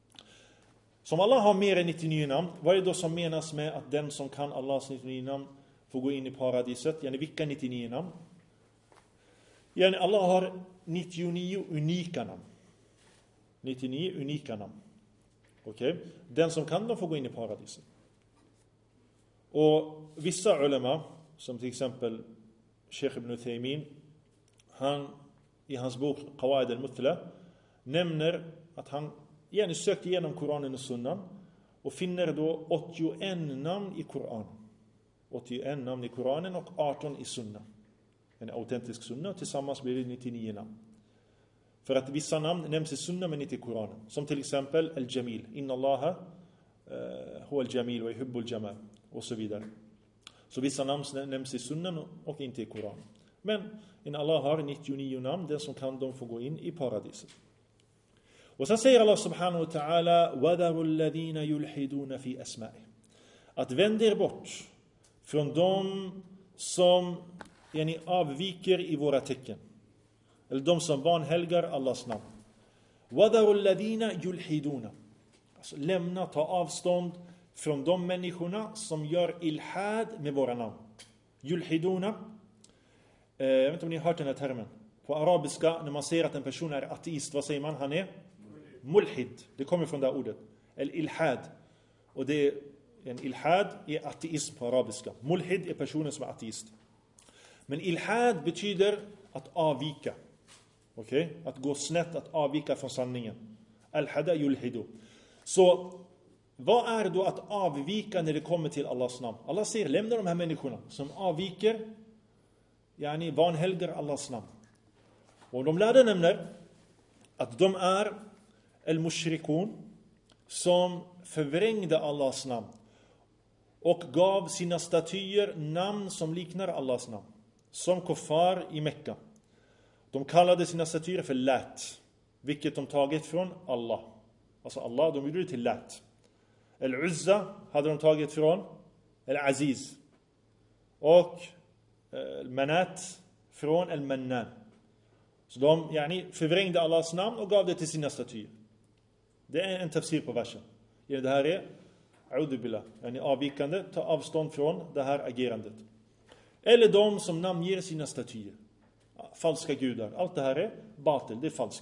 Speaker 1: Som Allah har mer än nittionio namn, vad är det då som menas med att den som kan Allahs nittionio namn får gå in i paradiset? Yani vilka nittionio namn? Yani Allah har nittionio unika namn. nittionio unika namn. Okej? Okay? Den som kan dem får gå in i paradiset. Och vissa ulema, som till exempel Sheikh Ibn Uthaymin, han i hans bok Qawaid al-Muthla nämner att han igen sökt igenom Koranen och sunnan och finner då åttioen namn i Koranen. åttioen namn i Koranen och arton i sunna. En autentisk sunna, tillsammans blir det nittionio namn. För att vissa namn nämns i sunna men inte i Koranen. Som till exempel al-Jamil. Inna Allaha huwa al-Jamil wa yuhibbu al-Jamal. Och så vidare. Så vissa namn nämns i sunnan och inte i Koranen. Men in Allah har nittionio namn. Den som kan dem får gå in i paradiset. Och sen säger Allah subhanahu wa ta'ala وَذَرُوا الَّذِينَ يُلْحِدُونَ فِي أَسْمَائِهِ. Att vänd er bort från dem som yani, avviker i våra tecken. Eller de som vanhelgar Allahs namn. وَذَرُوا الَّذِينَ يُلْحِدُونَ. Alltså lämna, ta avstånd från de människorna som gör ilhad med våra namn. Yulhiduna. Eh, jag vet inte om ni har hört den här termen. På arabiska, när man säger att en person är ateist, vad säger man? Han är mulhid. Det kommer från det här ordet. El-ilhad. Och det är, en ilhad är ateism på arabiska. Mulhid är personen som är ateist. Men ilhad betyder att avvika. Okej? Okay? Att gå snett, att avvika från sanningen. Al-hada yulhidu. Så vad är då att avvika när det kommer till Allahs namn? Allah säger, lämna de här människorna som avviker, yani vanhelgar Allahs namn. Och de lärde nämner att de är al-mushrikun som förvrängde Allahs namn och gav sina statyer namn som liknar Allahs namn. Som kuffar i Mekka. De kallade sina statyer för Lat, vilket de tagit från Allah. Alltså Allah, de gjorde det till Lat. Al-Uzza hade de tagit från Al-Aziz. Och Al-Manat från Al-Mannan. Så de yani, förvrängde Allahs namn och gav det till sina statyer. Det är en tafsir på versen. Det här är A'udhu yani avvikande, ta avstånd från det här agerandet. Eller de som namnger sina statyer. Falska gudar. Allt det här är batil, det är falskt.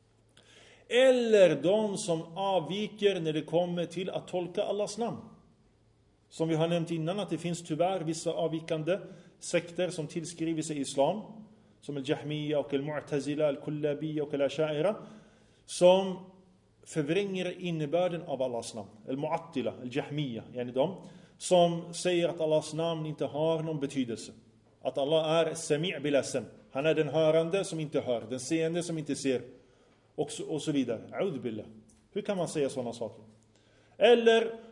Speaker 1: Eller de som avviker när det kommer till att tolka Allahs namn. Som vi har nämnt innan, att det finns tyvärr vissa avvikande sekter som tillskriver sig islam. Som al-Jahmiya och al-Mu'tazila, al-Kullabiyya och al-Asha'ira. Som förvränger innebörden av Allahs namn. Al-Mu'attila, al-Jahmiya, yani de som säger att Allahs namn inte har någon betydelse. Att Allah är sami' bila sam. Han är den hörande som inte hör, den seende som inte ser. Och så, och så vidare. A'udhu billah. Hur kan man säga sådana saker? Eller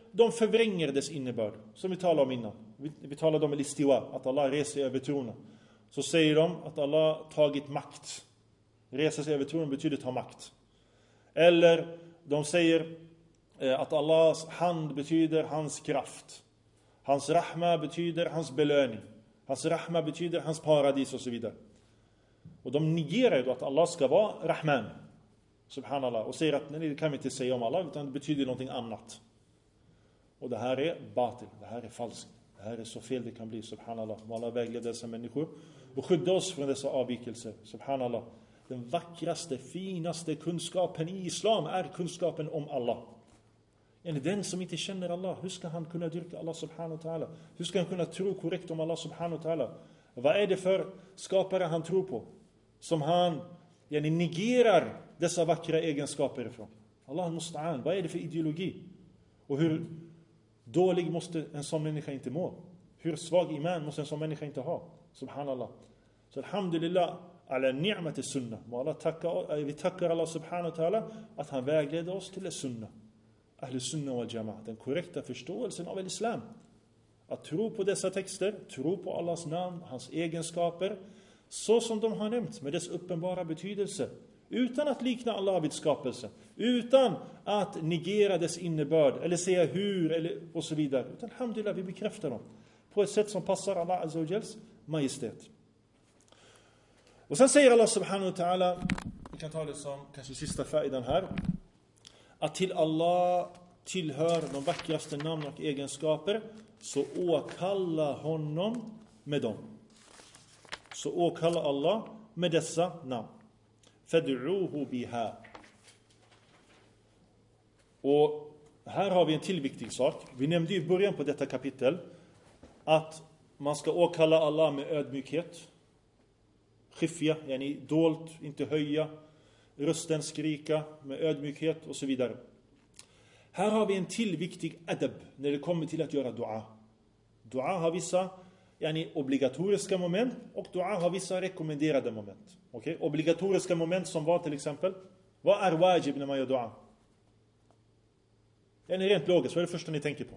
Speaker 1: de förvränger dess innebörd. Som vi talade om innan. Vi, vi talade om al-istiwa, att Allah reser över tronen. Så säger de att Allah tagit makt. Resa sig över tronen betyder ta makt. Eller de säger att Allahs hand betyder hans kraft. Hans rahma betyder hans belöning. Hans rahma betyder hans paradis och så vidare. Och de negerar ju då att Allah ska vara Rahman. Subhanallah. Och säger att nej, det kan vi inte säga om Allah, utan det betyder någonting annat. Och det här är batil. Det här är falskt. Det här är så fel det kan bli. Subhanallah. Må Allah vägleda dessa människor. Och skydda oss från dessa avvikelser. Subhanallah. Den vackraste, finaste kunskapen i islam är kunskapen om Allah. Eller den som inte känner Allah, hur ska han kunna dyrka Allah subhanahu wa ta'ala? Hur ska han kunna tro korrekt om Allah subhanahu wa ta'ala? Vad är det för skapare han tror på? Som han yani, negerar dessa vackra egenskaper ifrån. Allah musta'an, vad är det för ideologi? Och hur dålig måste en sån människa inte må? Hur svag iman måste en sån människa inte ha? Subhanallah. Så alhamdulillah, ala ni'mat sunnah. Allah tackar, vi tackar Allah subhanahu wa ta'ala att han vägleder oss till sunnah. Ahl sunnah wal jama'a. Den korrekta förståelsen av islam. Att tro på dessa texter, tro på Allahs namn, hans egenskaper, så som de har nämnt, med dess uppenbara betydelse. Utan att likna Allah vid skapelse. Utan att negera dess innebörd. Eller säga hur, eller, och så vidare. Utan alhamdulillah, vi bekräftar dem. På ett sätt som passar Allah azza wa jals majestät. Och sen säger Allah subhanahu wa ta'ala, vi kan ta det som kanske sista fa'idan här, att till Allah tillhör de vackraste namn och egenskaper, så åkalla honom med dem. Så åkalla Allah med dessa namn. Fad'uhu biha. Och här har vi en till viktig sak. Vi nämnde i början på detta kapitel att man ska åkalla Allah med ödmjukhet. Khifya, yani dolt, inte höja. Rösten skrika med ödmjukhet och så vidare. Här har vi en till viktig adab när det kommer till att göra dua. Dua har vissa yani, obligatoriska moment och dua har vissa rekommenderade moment. Okay? Obligatoriska moment som var till exempel, vad är wajib när man gör dua? Yani, rent logiskt, vad är det första ni tänker på?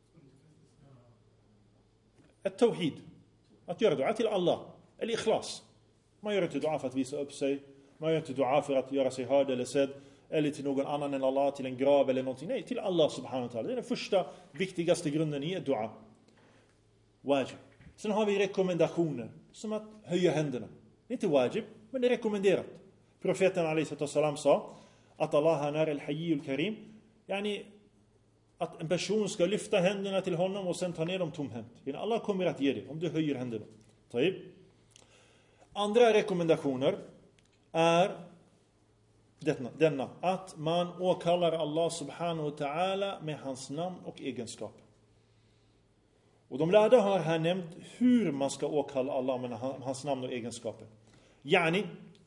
Speaker 1: Ett tawhid. Att göra dua till Allah. Eller ikhlas. Man gör inte dua för att visa upp sig. Man gör inte dua för att göra sig hörd eller sedd. Eller till någon annan än Allah, till en grav eller någonting. Nej, till Allah subhanahu wa ta'ala. Det är den första, viktigaste grunden i dua. Wajib. Sen har vi rekommendationer. Som att höja händerna. Det är inte wajib, men det är rekommenderat. Profeten alaihi salam sa att Allah han är al-hayy al-karim. Yani att en person ska lyfta händerna till honom och sen ta ner dem tomhänt. Allah kommer att ge det om du höjer händerna. Taib. Andra rekommendationer är denna, denna. Att man åkallar Allah subhanahu wa ta'ala med hans namn och egenskaper. Och de lärda har här nämnt hur man ska åkalla Allah med hans namn och egenskaper. Yani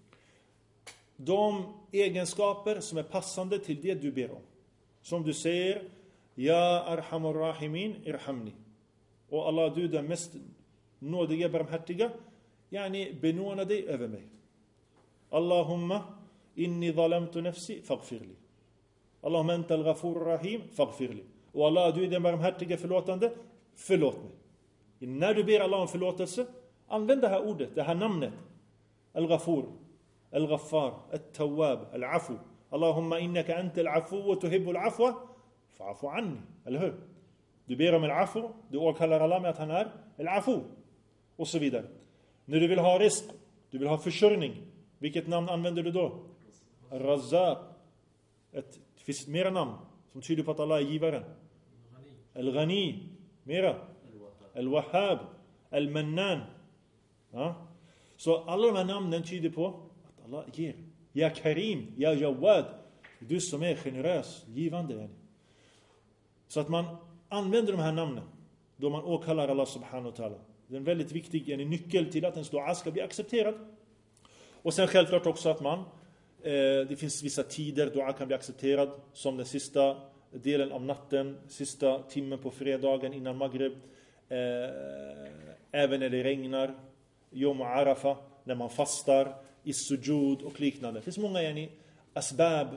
Speaker 1: de egenskaper som är passande till det du ber om. Som du säger, Ja arhamur rahimin irhamni. Och Allah, du är den mest nådiga, barmhärtiga. Yani benåna dig över mig. Allahumma inni zalamtu nafsi faghfirli. Allahumma anta al-ghafur rahim faghfirli. Och Allah, du är den barmhärtiga, förlåtande, förlåt mig. När du ber Allah om förlåtelse, använd det här ordet, det här namnet. Al-ghafur, al-ghaffar, al-tawwab, al-afu. Allahumma innaka anta al-afu wa tuhibbu al-afwa fa'fu anni. Eller hur? Du ber om al-afu, du åkallar Allah med att han är al-afu. Och så vidare. När du vill ha risk, du vill ha försörjning, vilket namn använder du då? Al-Razzaq. Ett, det finns mera namn som tyder på att Allah är givaren. Al-Ghani. Mera. Al-Wahhab. Al-Mannan. Ja? Så alla de här namnen tyder på att Allah ger. Ja Karim, ja Jawad. Du som är generös, givande. Så att man använder de här namnen då man åkallar Allah subhanahu wa ta'ala. Det är en väldigt viktig en nyckel till att ens dua ska bli accepterad. Och sen självklart också att man, eh, det finns vissa tider dua kan bli accepterad. Som den sista delen av natten, sista timmen på fredagen innan Maghrib. Eh, även när det regnar. Yom Arafa, när man fastar. I sujud och liknande. Det finns många yani, asbab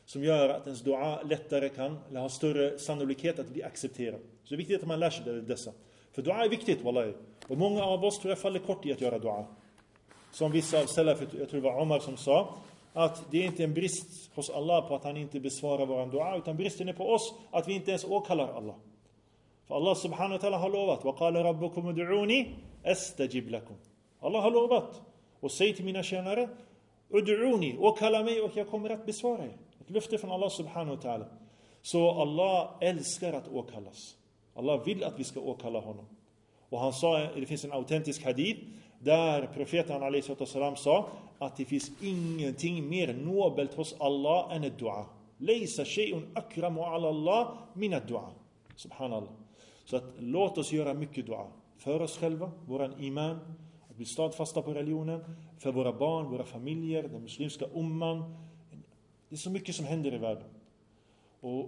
Speaker 1: som gör att ens dua lättare kan, eller har större sannolikhet att bli accepterad. Så det är viktigt att man lär sig dessa. För dua är viktigt, wallahi. Och många av oss tror jag faller kort i att göra dua. Som vissa av salaf, jag tror det var Omar som sa, att det är inte en brist hos Allah på att han inte besvarar våran dua, utan bristen är på oss att vi inte ens åkallar Allah. För Allah subhanahu wa ta'ala har lovat, وَقَالَ رَبُّكُمُ دُعُونِي أَسْتَجِبْ لَكُمْ. Allah har lovat, och säg till mina tjänare, ud'uni, åkalla mig och jag kommer att besvara er. Ett löfte från Allah subhanahu wa ta'ala. Så Allah älskar att åkallas. Allah vill att vi ska åkalla honom. Och han sa, det finns en autentisk hadith där profeten alaihi wasallam sa att det finns ingenting mer nobelt hos Allah än ett dua. Laysa shay'un akramu ala Allah min ad-dua. Subhanallah. Så att låt oss göra mycket dua för oss själva, våran iman, att bli stadfasta på religionen, för våra barn, våra familjer, den muslimska umman. Det är så mycket som händer i världen. Och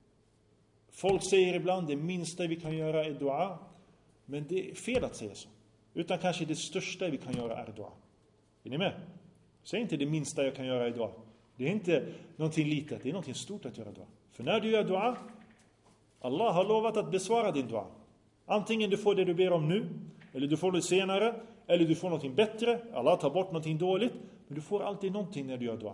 Speaker 1: folk säger ibland det minsta vi kan göra är dua, men det är fel att säga så. Utan kanske det största vi kan göra är dua. Är ni med? Säg inte det minsta jag kan göra är dua. Det är inte någonting litet, det är någonting stort att göra dua. För när du gör dua, Allah har lovat att besvara din dua. Antingen du får det du ber om nu, eller du får det senare, eller du får någonting bättre. Allah tar bort någonting dåligt, men du får alltid någonting när du gör dua.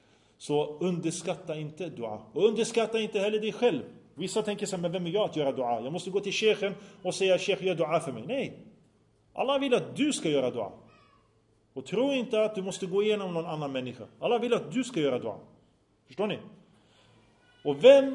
Speaker 1: Så underskatta inte dua. Och underskatta inte heller dig själv. Vissa tänker sig, men vem är jag att göra dua? Jag måste gå till sheikhen och säga, sheikh, gör dua för mig. Nej. Allah vill att du ska göra dua. Och tro inte att du måste gå igenom någon annan människa. Allah vill att du ska göra dua. Förstår ni? Och vem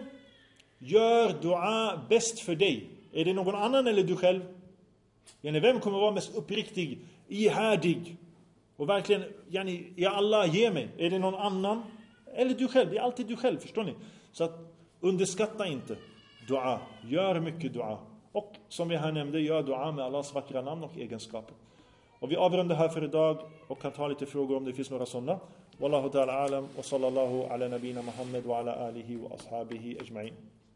Speaker 1: gör dua bäst för dig? Är det någon annan eller du själv? Yani, vem kommer vara mest uppriktig, ihärdig och verkligen, yani, ja Allah, ge mig. Är det någon annan eller du själv? Det är alltid du själv, förstår ni? Så att underskatta inte dua. Gör mycket dua. Och som vi här nämnde, gör dua med Allahs vackra namn och egenskaper. Och vi avrundar här för idag och kan ta lite frågor om det finns några sådana. Wallahu ta'ala alam wa sallallahu ala nabina Muhammad wa ala alihi wa ashabihi ajma'in.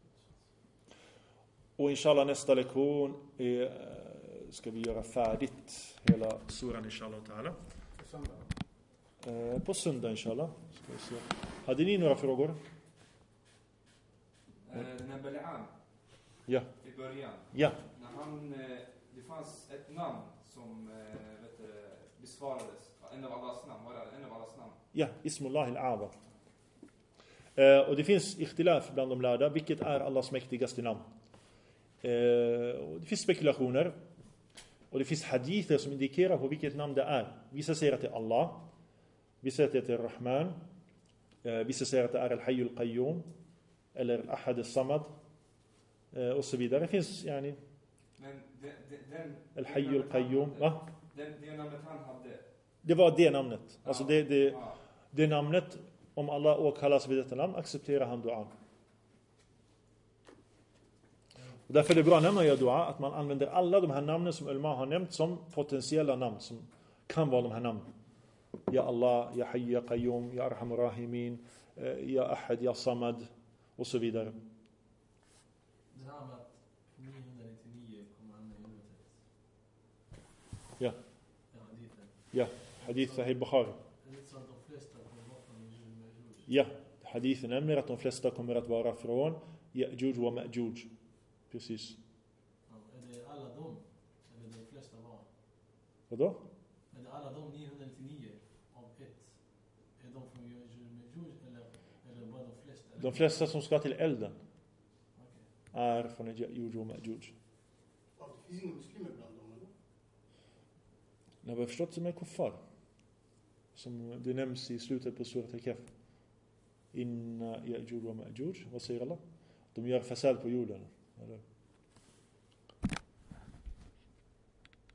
Speaker 1: Och inshallah nästa lektion är, ska vi göra färdigt hela suran inshallah ta'ala.
Speaker 4: På söndag.
Speaker 1: Eh, på söndag inshallah. Ska vi se. Hade ni några frågor?
Speaker 3: Eh, när Balaam
Speaker 1: Ja.
Speaker 3: i början,
Speaker 1: Ja.
Speaker 3: när han, eh, det fanns ett namn som eh, vet du, besvarades, en av Allahs namn, var det en av Allahs namn?
Speaker 1: Ja, Ismullah al-A'zam. Eh, och det finns ikhtilaf bland de lärda, vilket är Allahs mäktigaste namn. Eh, och det finns spekulationer. Och det finns hadither som indikerar på vilket namn det är. Vissa säger att det är Allah. Vissa säger att det är Rahman. Eh, vissa säger att det är Al-Hayy al-Qayyum. Eller Al-Ahad al-Samad. Eh, och så vidare. Det finns, yani...
Speaker 3: Men den, den,
Speaker 1: Al-Hayy al-Qayyum. Va?
Speaker 3: Den, det namnet han hade.
Speaker 1: Det var det namnet. Alltså
Speaker 3: Ja.
Speaker 1: det, det,
Speaker 3: Ja.
Speaker 1: det namnet, om Allah åkallas vid detta namn, accepterar han duan. Och därför är det bra när man gör dua att man använder alla de här namnen som ulama har nämnt som potentiella namn som kan vara de här namnen. Ja Allah, Ja Hayy, Ja Qayyum, Ja Arhamur Rahimin, Ja Ahad, Ja Samad och så vidare.
Speaker 2: Det här med att niohundranittionio kommer hamna i helvetet.
Speaker 1: Ja.
Speaker 2: Ja, hadithen.
Speaker 1: Ja, hadith Sahih Bukhari.
Speaker 2: Det är lite så att de flesta kommer vara från Ya'juj och Ma'juj.
Speaker 1: Ja, hadithen nämner att de flesta kommer att vara från Ya'juj och Ma'juj. Precis.
Speaker 2: Ja, är det alla dem? Eller de flesta var?
Speaker 1: Vadå?
Speaker 2: Är det alla de niohundranittionio av ett? Är de från Ya'juj och Ma'juj eller, eller bara de flesta?
Speaker 1: De flesta som ska till elden
Speaker 2: Okej.
Speaker 1: är från Ya'juj och Ma'juj.
Speaker 4: Ja, det finns inga muslimer bland dem, eller?
Speaker 1: När vi har förstått som är kuffar. Som det nämns i slutet på surat al-Kahf. Inna Ya'juj och Ma'juj. Vad säger Allah? De gör fasad på jorden. Eller?